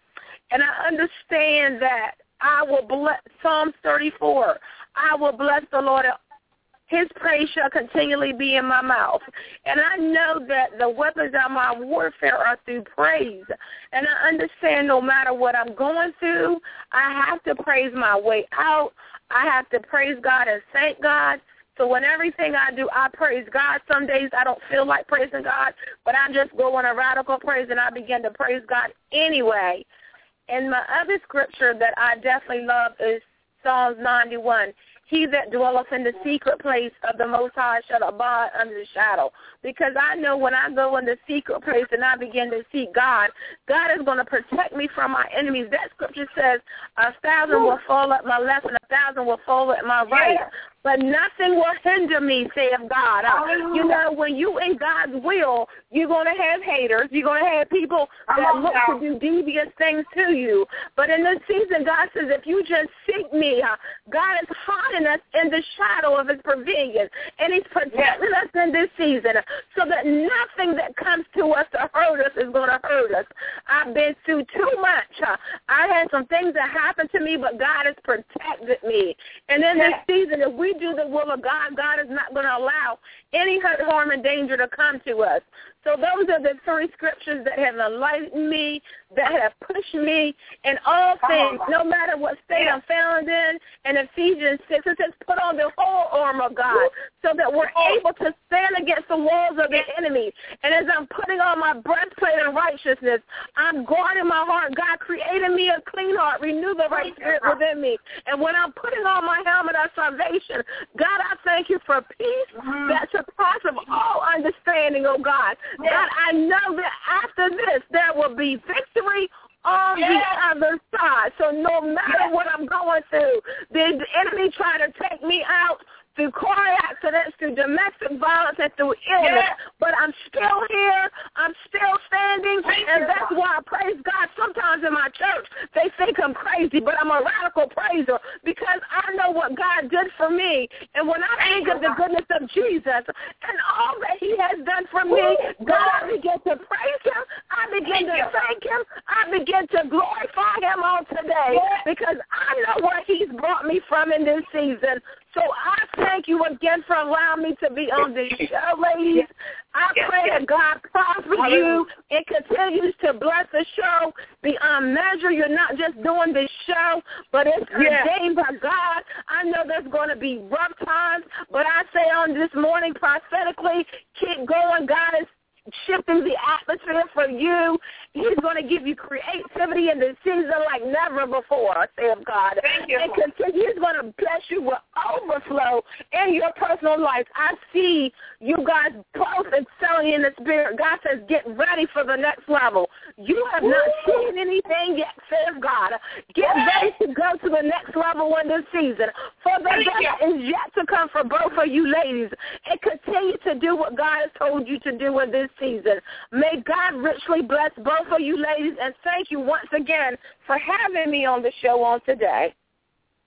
and I understand that I will bless, Psalms 34, I will bless the Lord. His praise shall continually be in my mouth. And I know that the weapons of my warfare are through praise. And I understand no matter what I'm going through, I have to praise my way out. I have to praise God and thank God. So in everything I do, I praise God. Some days I don't feel like praising God, but I just go in a radical praise and I begin to praise God anyway. And my other scripture that I definitely love is Psalms 91. He that dwelleth in the secret place of the Most High shall abide under the shadow. Because I know when I go in the secret place and I begin to seek God, God is going to protect me from my enemies. That scripture says, 1,000 will fall at my left and 1,000 will fall at my right. Yeah. But nothing will hinder me, saith God. You know, when you in God's will, you're going to have haters. You're going to have people that look to do devious things to you. But in this season, God says, if you just seek me, God is hiding us in the shadow of his pavilion. And he's protecting us in this season so that nothing that comes to us to hurt us is going to hurt us. I've been through too much. I had some things that happened to me, but God has protected me. And in this season, if we do the will of God, God is not going to allow any hurt, harm, and danger to come to us. So those are the three scriptures that have enlightened me, that have pushed me in all things, no matter what state I'm found in. And Ephesians 6, it says, put on the whole armor of God so that we're able to stand against the walls of the enemy. And as I'm putting on my breastplate of righteousness, I'm guarding my heart. God created me a clean heart, renew the right spirit within me. And when I'm putting on my helmet of salvation, God, I thank you for peace that surpasses all understanding, oh God. God, I know that after this there will be victory on the other side. So no matter what I'm going through, the enemy try to take me out through car accidents, through domestic violence, and through illness. But I'm still here. I'm still standing, and that's why I praise God. Sometimes in my church, they think I'm crazy, but I'm a radical praiser because I know what God did for me. And when I think of the goodness of Jesus and all that he has done for me, God, I begin to praise him. I begin to thank him. I begin to glorify him on today because I know where he's brought me from in this season. So I thank you again for allowing me to be on this show, ladies. I pray that God prospers you and continues to bless the show beyond measure. You're not just doing this show, but it's ordained by God. I know there's going to be rough times, but I say on this morning prophetically, keep going. God is shifting the atmosphere for you. He's going to give you creativity in this season like never before, say of God. Thank you. And continue. He's going to bless you with overflow in your personal life. I see you guys both excelling in the spirit. God says, get ready for the next level. You have not seen anything yet, says God. Get ready to go to the next level in this season. For the best is yet to come for both of you ladies. And continue to do what God has told you to do in this season. May God richly bless both of you ladies, and thank you once again for having me on the show on today.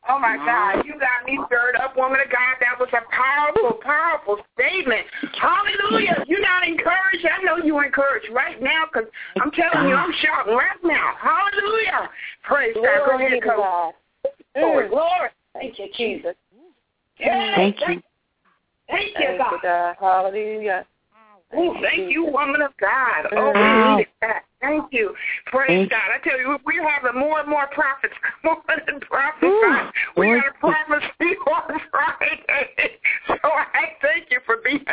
Oh, my God. You got me stirred up, woman of God. That was a powerful, powerful statement. Hallelujah. You're not encouraged. I know you're encouraged right now because I'm telling you, I'm shouting right now. Hallelujah. Praise God. Go ahead, Coach. Glory, glory. Thank you, Jesus. Yes. Thank you. Thank you, God. Hallelujah. Oh, thank you, woman of God. Oh, we needed that. Thank you. Praise God. I tell you, we're having more and more prophets come on and prophesy. We got a prophecy on Friday. So I thank you for being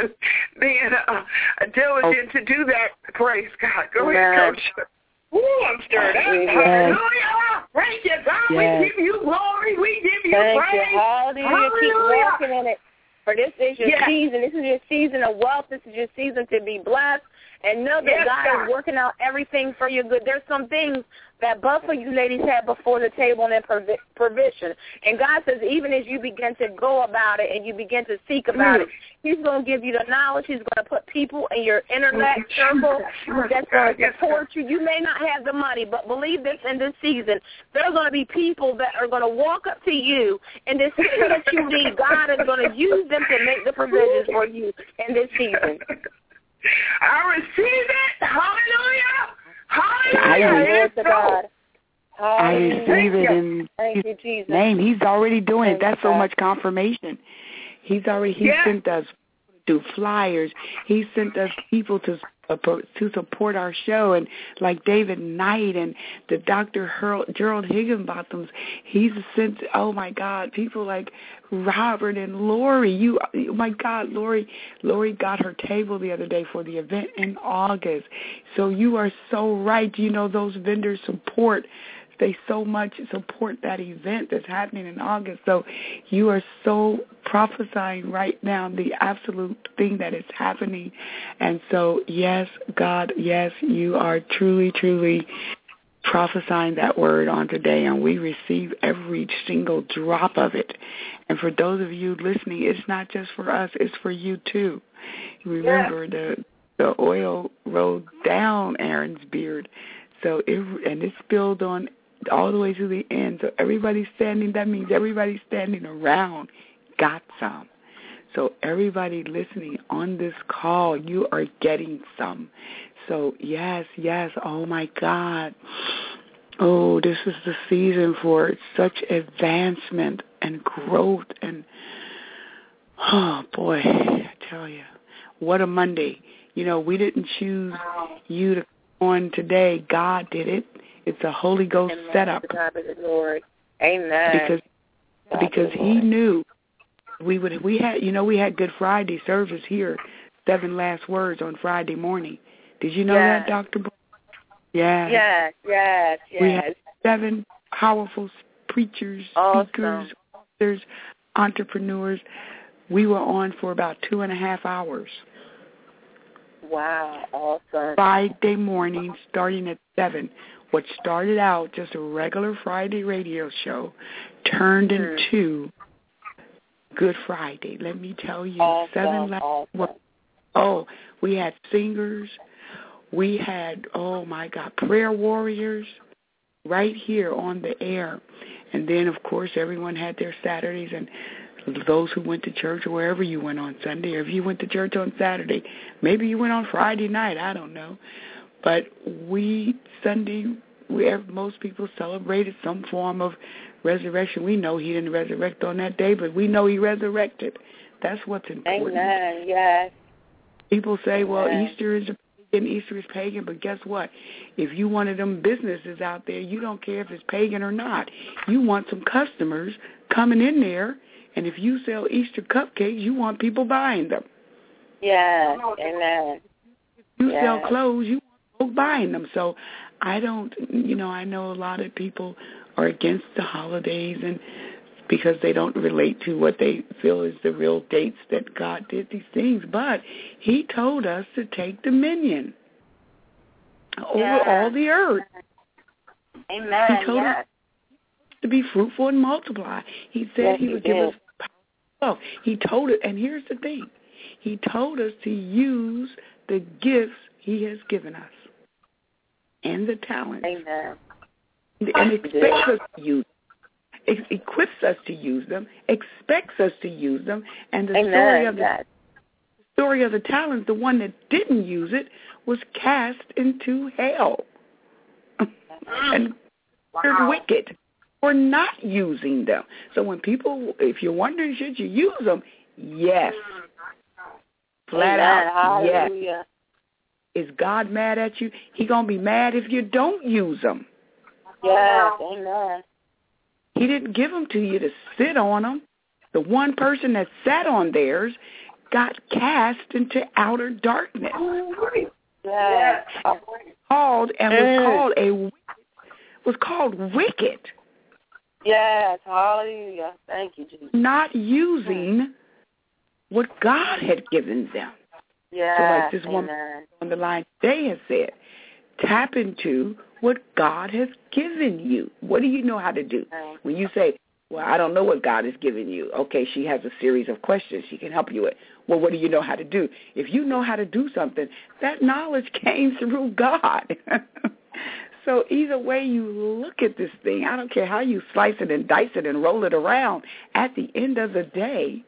diligent to do that. Praise God. Go ahead, Coach. Ooh, I'm stirred up. Hallelujah. Thank you, God. Yes. We give you glory. We give you Thank praise. you. Hallelujah. Keep walking in it. For this is your season. This is your season of wealth. This is your season to be blessed. And know that God is working out everything for your good. There's some things that both of you ladies had before the table and provision. And God says even as you begin to go about it and you begin to seek about it, He's going to give you the knowledge. He's going to put people in your internet circle that's going to support you. You may not have the money, but believe this in this season. There are going to be people that are going to walk up to you in this season that you need. God is going to use them to make the provisions for you in this season. I receive it. Hallelujah. Hallelujah. I receive it in His name. He's already doing it. That's so much confirmation. He sent us to flyers. He sent us people to support our show, and like David Knight and the Dr. Gerald Higginbothams. He's sent, oh my God, people like Robert and Lori. Oh my God, Lori got her table the other day for the event in August. So you are so right. You know, those vendors support. They so much support that event that's happening in August. So you are so prophesying right now the absolute thing that is happening. And so, yes, God, yes, you are truly, truly prophesying that word on today, and we receive every single drop of it. And for those of you listening, it's not just for us, it's for you too. Remember, the oil rolled down Aaron's beard, so and it spilled on all the way to the end. So everybody standing, that means everybody standing around got some. So everybody listening on this call, you are getting some. So yes, oh my God. Oh, this is the season for such advancement and growth. And oh boy, I tell you, what a Monday. You know, we didn't choose you to come on today. God did it. It's a Holy Ghost setup. God be the Lord. Amen. Because He knew we had Good Friday service here, 7 last words on Friday morning. Did you know that, Dr. Brown? Yes. We had 7 powerful preachers, speakers, authors, entrepreneurs. We were on for about 2.5 hours. Wow, awesome. Friday morning, starting at 7. What started out just a regular Friday radio show turned into Good Friday. Let me tell you, 7 last words. Oh, we had singers. We had, oh, my God, prayer warriors right here on the air. And then, of course, everyone had their Saturdays, and those who went to church or wherever you went on Sunday, or if you went to church on Saturday, maybe you went on Friday night, I don't know. But most people celebrated some form of resurrection. We know He didn't resurrect on that day, but we know He resurrected. That's what's important. Amen, yes. People say, well, Easter is pagan, but guess what? If you one of them businesses out there, you don't care if it's pagan or not. You want some customers coming in there, and if you sell Easter cupcakes, you want people buying them. Yes, amen. If you sell clothes, you want people buying them. So I know a lot of people are against the holidays and because they don't relate to what they feel is the real dates that God did these things. But He told us to take dominion over all the earth. Amen. He told us to be fruitful and multiply. He said He would give us power. He told it, and here's the thing. He told us to use the gifts He has given us and the talents. Amen. And expect us to use. equips us to use them, expects us to use them, and the story of the talents, the one that didn't use it was cast into hell and wicked for not using them. So when people, if you're wondering, should you use them? Yes. Flat out, yes. Is God mad at you? He going to be mad if you don't use them. Yes, amen. He didn't give them to you to sit on them. The one person that sat on theirs got cast into outer darkness. Yes. Was called wicked. Yes, hallelujah. Thank you, Jesus. Not using what God had given them. Yes, so like this woman on the line today has said, tap into what God has given you. What do you know how to do? When you say, well, I don't know what God has given you. Okay, she has a series of questions she can help you with. Well, what do you know how to do? If you know how to do something, that knowledge came through God. So either way you look at this thing, I don't care how you slice it and dice it and roll it around, at the end of the day,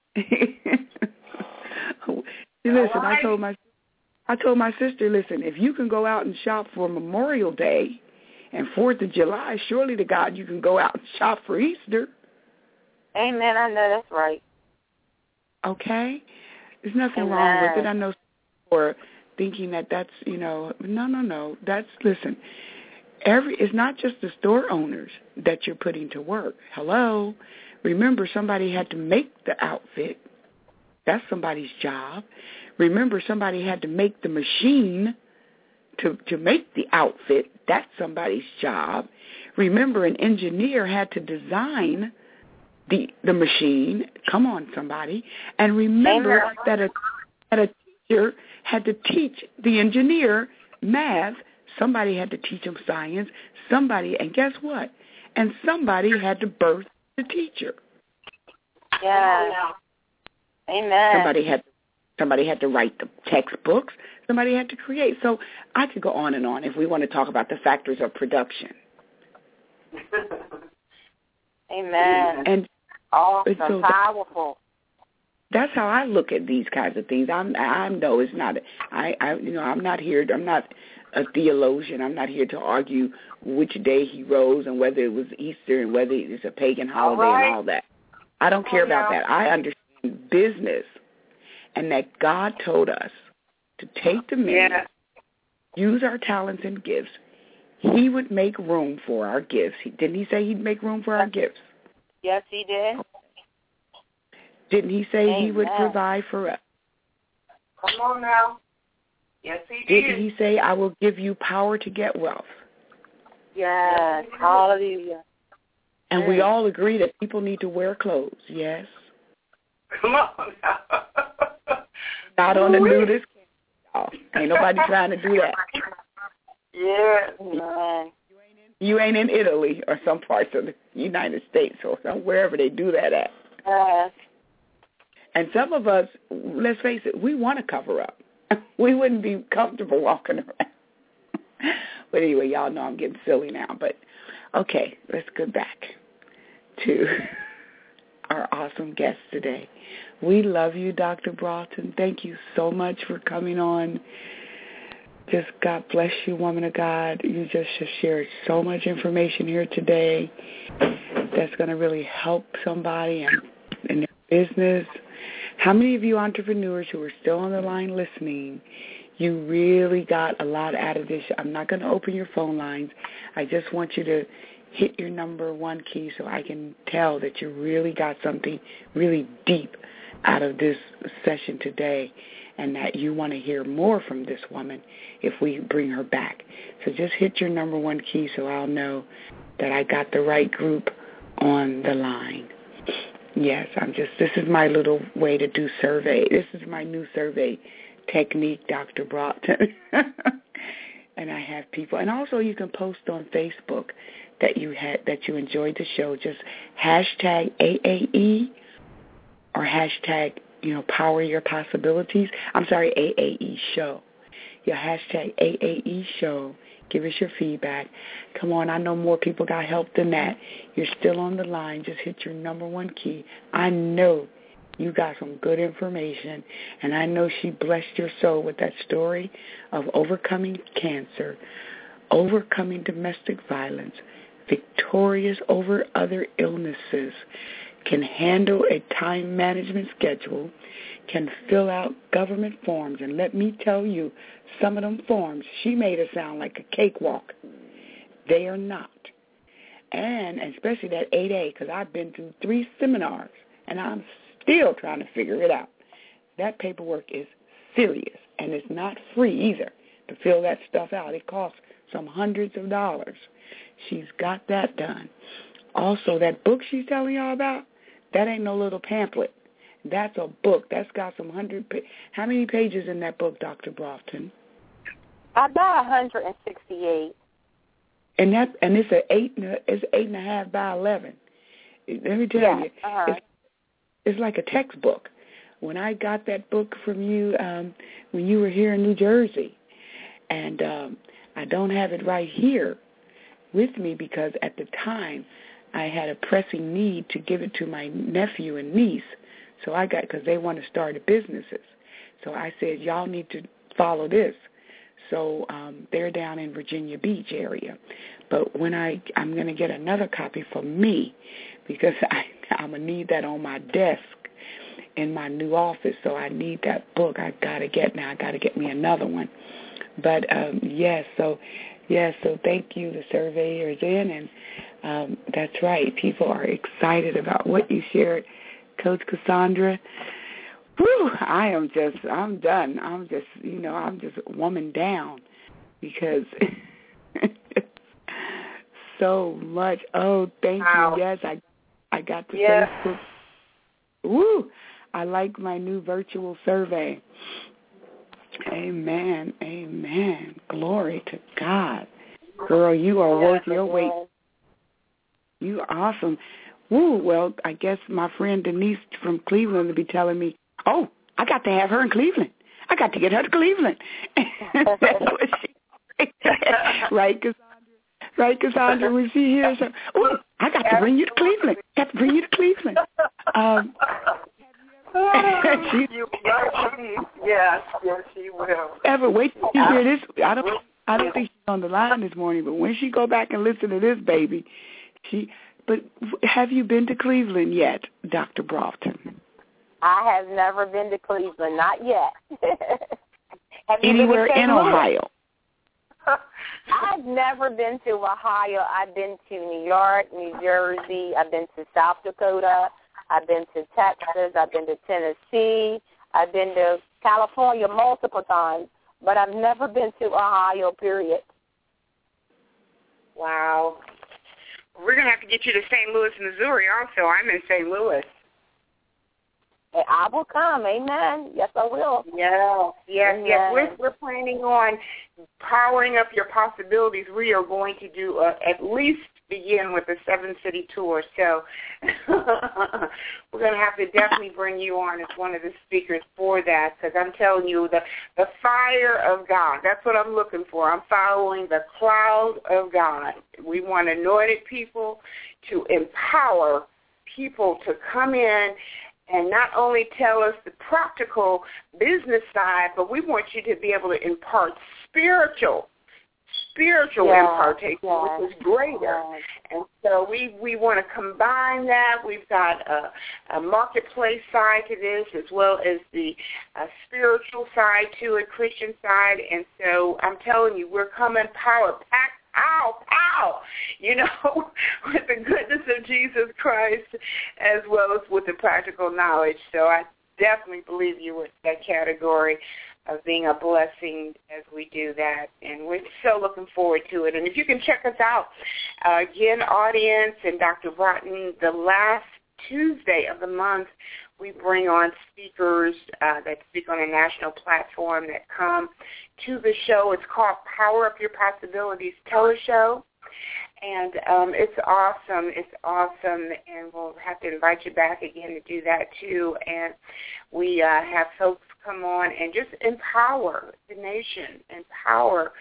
listen, I told my sister, listen, if you can go out and shop for Memorial Day and 4th of July, surely to God you can go out and shop for Easter. Amen. I know that's right. Okay? There's nothing wrong with it. I know for thinking that's, no. Listen, it's not just the store owners that you're putting to work. Hello? Remember, somebody had to make the outfit. That's somebody's job. Remember, somebody had to make the machine to make the outfit. That's somebody's job. Remember, an engineer had to design the machine. Come on, somebody. And remember that a teacher had to teach the engineer math. Somebody had to teach him science. And guess what? And somebody had to birth the teacher. Yeah. Amen. Somebody had to write the textbooks. Somebody had to create. So I could go on and on if we want to talk about the factors of production. Amen. And awesome, so powerful. That's how I look at these kinds of things. I know it's not. I'm not here. I'm not a theologian. I'm not here to argue which day he rose and whether it was Easter and whether it's a pagan holiday and all that. I don't care about that. I understand business, and that God told us to take dominion, use our talents and gifts. He would make room for our gifts. Didn't he say he'd make room for our gifts? Yes, he did. Didn't he say he would provide for us? Come on now. Yes, he did. Didn't he say, I will give you power to get wealth? Yes, hallelujah. And we all agree that people need to wear clothes, yes? Come on now. Not on the nudist camp. Ain't nobody trying to do that. Yeah. You ain't in Italy or some parts of the United States or wherever they do that at. Yes. And some of us, let's face it, we want to cover up. We wouldn't be comfortable walking around. But anyway, y'all know I'm getting silly now. But, okay, let's go back to our awesome guest today. We love you, Dr. Broughton. Thank you so much for coming on. Just God bless you, woman of God. You just shared so much information here today that's going to really help somebody in their business. How many of you entrepreneurs who are still on the line listening, you really got a lot out of this? I'm not going to open your phone lines. I just want you to hit your number one key so I can tell that you really got something really deep out of this session today and that you want to hear more from this woman if we bring her back. So just hit your number one key so I'll know that I got the right group on the line. Yes, this is my little way to do survey. This is my new survey technique, Dr. Broughton. And I have people. And also you can post on Facebook that you enjoyed the show. Just hashtag AAE or hashtag, power your possibilities. I'm sorry, AAE show. Your hashtag AAE show Give us your feedback. Come on, I know more people got help than that. You're still on the line. Just hit your number one key. I know you got some good information, and I know she blessed your soul with that story of overcoming cancer, overcoming domestic violence, victorious over other illnesses, can handle a time management schedule, can fill out government forms. And let me tell you, some of them forms, she made it sound like a cakewalk. They are not. And especially that 8A, because I've been through 3 seminars, and I'm still trying to figure it out. That paperwork is serious, and it's not free either to fill that stuff out. It costs some hundreds of dollars. She's got that done. Also, that book she's telling y'all about, that ain't no little pamphlet. That's a book. That's got some how many pages in that book, Dr. Broughton? About 168. And it's 8.5 by 11. Let me tell you, it's like a textbook. When I got that book from you when you were here in New Jersey, and I don't have it right here with me because at the time I had a pressing need to give it to my nephew and niece. So I got, because they want to start businesses. So I said, y'all need to follow this. So they're down in Virginia Beach area. But when I'm going to get another copy for me because I'm going to need that on my desk in my new office. So I need that book. I got to get me another one. But, so thank you. The surveyor is in, and that's right. People are excited about what you shared, Coach Cassandra. Whew, I'm done. I'm just woman down because so much. Oh, thank you. Yes, I got the Facebook. Woo, I like my new virtual survey. Amen. Amen. Glory to God. Girl, you are worth your weight. You are awesome. Woo, well, I guess my friend Denise from Cleveland will be telling me, oh, I got to have her in Cleveland. I got to get her to Cleveland. That's what she right, Cassandra? Right, Cassandra, when she hears her, oh, I got to bring you to Cleveland. Yes, she will. Ever wait till you hear this? I don't think she's on the line this morning, but when she go back and listen to this, baby, But have you been to Cleveland yet, Dr. Broughton? I have never been to Cleveland, not yet. Anywhere in Ohio? I've never been to Ohio. I've been to New York, New Jersey. I've been to South Dakota. I've been to Texas. I've been to Tennessee. I've been to California multiple times, but I've never been to Ohio, period. Wow. We're going to have to get you to St. Louis, Missouri also. I'm in St. Louis. I will come, amen. Yes, I will. Yes. We're planning on powering up your possibilities. We are going to do at least begin with a 7-city tour. So we're going to have to definitely bring you on as one of the speakers for that, because I'm telling you, the fire of God, that's what I'm looking for. I'm following the cloud of God. We want anointed people to empower people to come in and not only tell us the practical business side, but we want you to be able to impart spiritual impartation, which is greater. And so we want to combine that. We've got a marketplace side to this as well as the spiritual side to it, Christian side. And so I'm telling you, we're coming power-packed. With the goodness of Jesus Christ as well as with the practical knowledge. So I definitely believe you with that category of being a blessing as we do that. And we're so looking forward to it. And if you can check us out, again, audience and Dr. Broughton, the last Tuesday of the month, we bring on speakers that speak on a national platform that come to the show. It's called Power Up Your Possibilities Teleshow. And it's awesome, and we'll have to invite you back again to do that too. And we have folks come on and just empower the nation, empower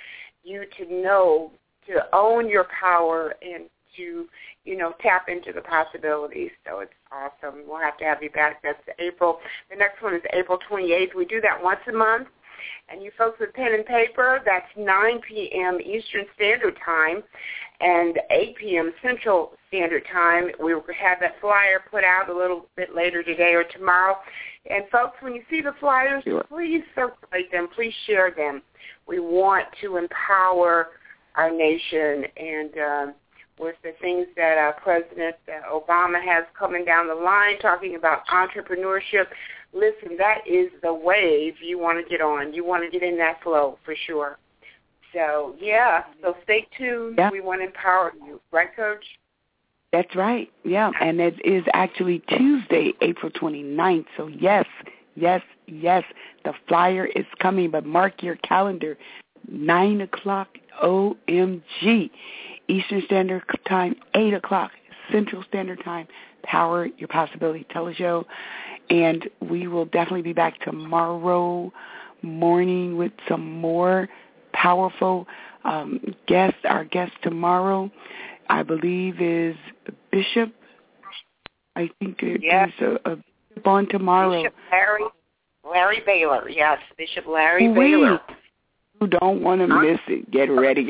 you to know, to own your power and to, tap into the possibilities. So it's awesome. We'll have to have you back. That's April. The next one is April 28th. We do that once a month. And you folks with pen and paper, that's 9 p.m. Eastern Standard Time and 8 p.m. Central Standard Time. We will have that flyer put out a little bit later today or tomorrow. And, folks, when you see the flyers, please circulate them. Please share them. We want to empower our nation, and with the things that President Obama has coming down the line, talking about entrepreneurship, listen, that is the wave you want to get on. You want to get in that flow for sure. So, so stay tuned. Yeah. We want to empower you. Right, Coach? That's right. Yeah, and it is actually Tuesday, April 29th. So, yes, the flyer is coming, but mark your calendar, 9 o'clock OMG. Eastern Standard Time, 8 o'clock Central Standard Time, Power Your Possibility teleshow. And we will definitely be back tomorrow morning with some more powerful guests. Our guest tomorrow, I believe, is Bishop. I think there's a bishop on tomorrow. Bishop Larry Baylor. Yes, Bishop Larry Baylor. You don't want to miss it. Get ready.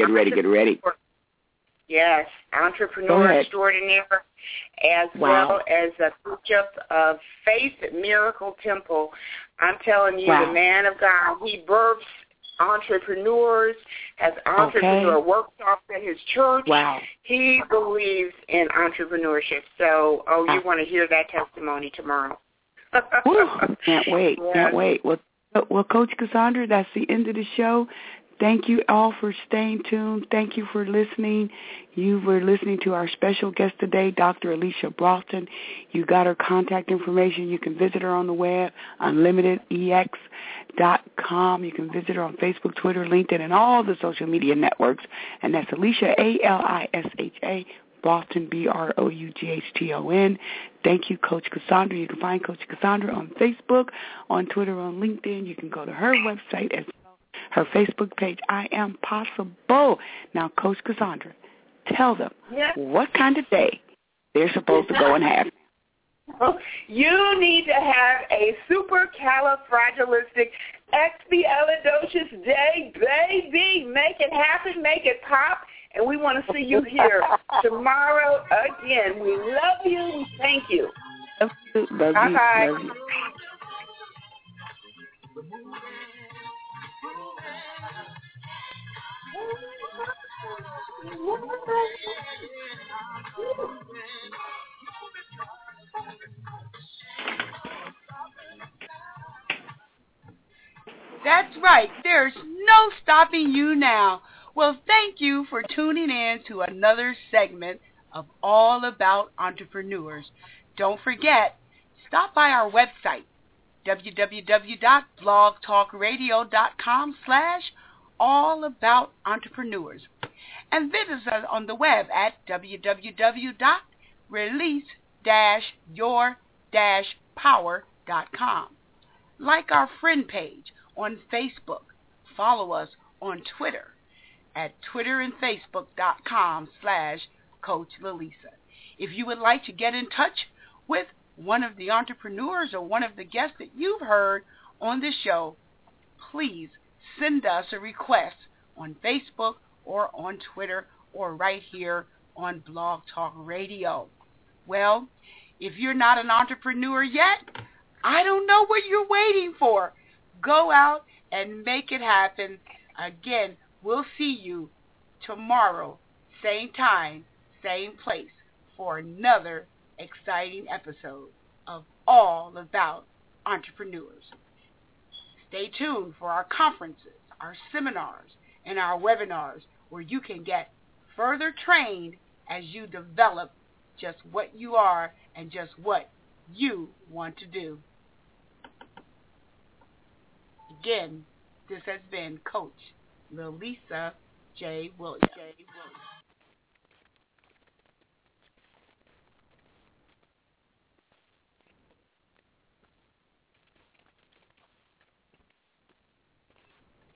Yes, entrepreneur extraordinaire, as well as a bishop of Faith Miracle Temple. I'm telling you, the man of God, he births entrepreneurs, has entrepreneur workshops at his church. Wow. He believes in entrepreneurship. So, you want to hear that testimony tomorrow. Can't wait. Well, Coach Cassandra, that's the end of the show. Thank you all for staying tuned. Thank you for listening. You were listening to our special guest today, Dr. Alicia Broughton. You got her contact information. You can visit her on the web, unlimitedex.com. You can visit her on Facebook, Twitter, LinkedIn, and all the social media networks. And that's Alicia, Alisha, Broughton, Broughton. Thank you, Coach Cassandra. You can find Coach Cassandra on Facebook, on Twitter, on LinkedIn. You can go to her website as well. Her Facebook page, I Am Possible. Now, Coach Cassandra, tell them what kind of day they're supposed to go and have. You need to have a supercalifragilisticexpialidocious day, baby. Make it happen, make it pop, and we want to see you here tomorrow again. We love you. We thank you. Love you. Bye-bye. Love you. That's right. There's no stopping you now. Well, thank you for tuning in to another segment of All About Entrepreneurs. Don't forget, stop by our website, www.blogtalkradio.com/allaboutentrepreneurs, and visit us on the web at www.release-your-power.com. Like our friend page on Facebook. Follow us on Twitter at twitterandfacebook.com/Coach Lalisa. If you would like to get in touch with one of the entrepreneurs or one of the guests that you've heard on the show, please send us a request on Facebook or on Twitter or right here on Blog Talk Radio. Well, if you're not an entrepreneur yet, I don't know what you're waiting for. Go out and make it happen. Again, we'll see you tomorrow, same time, same place, for another exciting episode of All About Entrepreneurs. Stay tuned for our conferences, our seminars, and our webinars where you can get further trained as you develop just what you are and just what you want to do. Again, this has been Coach Lalisa J. Williams.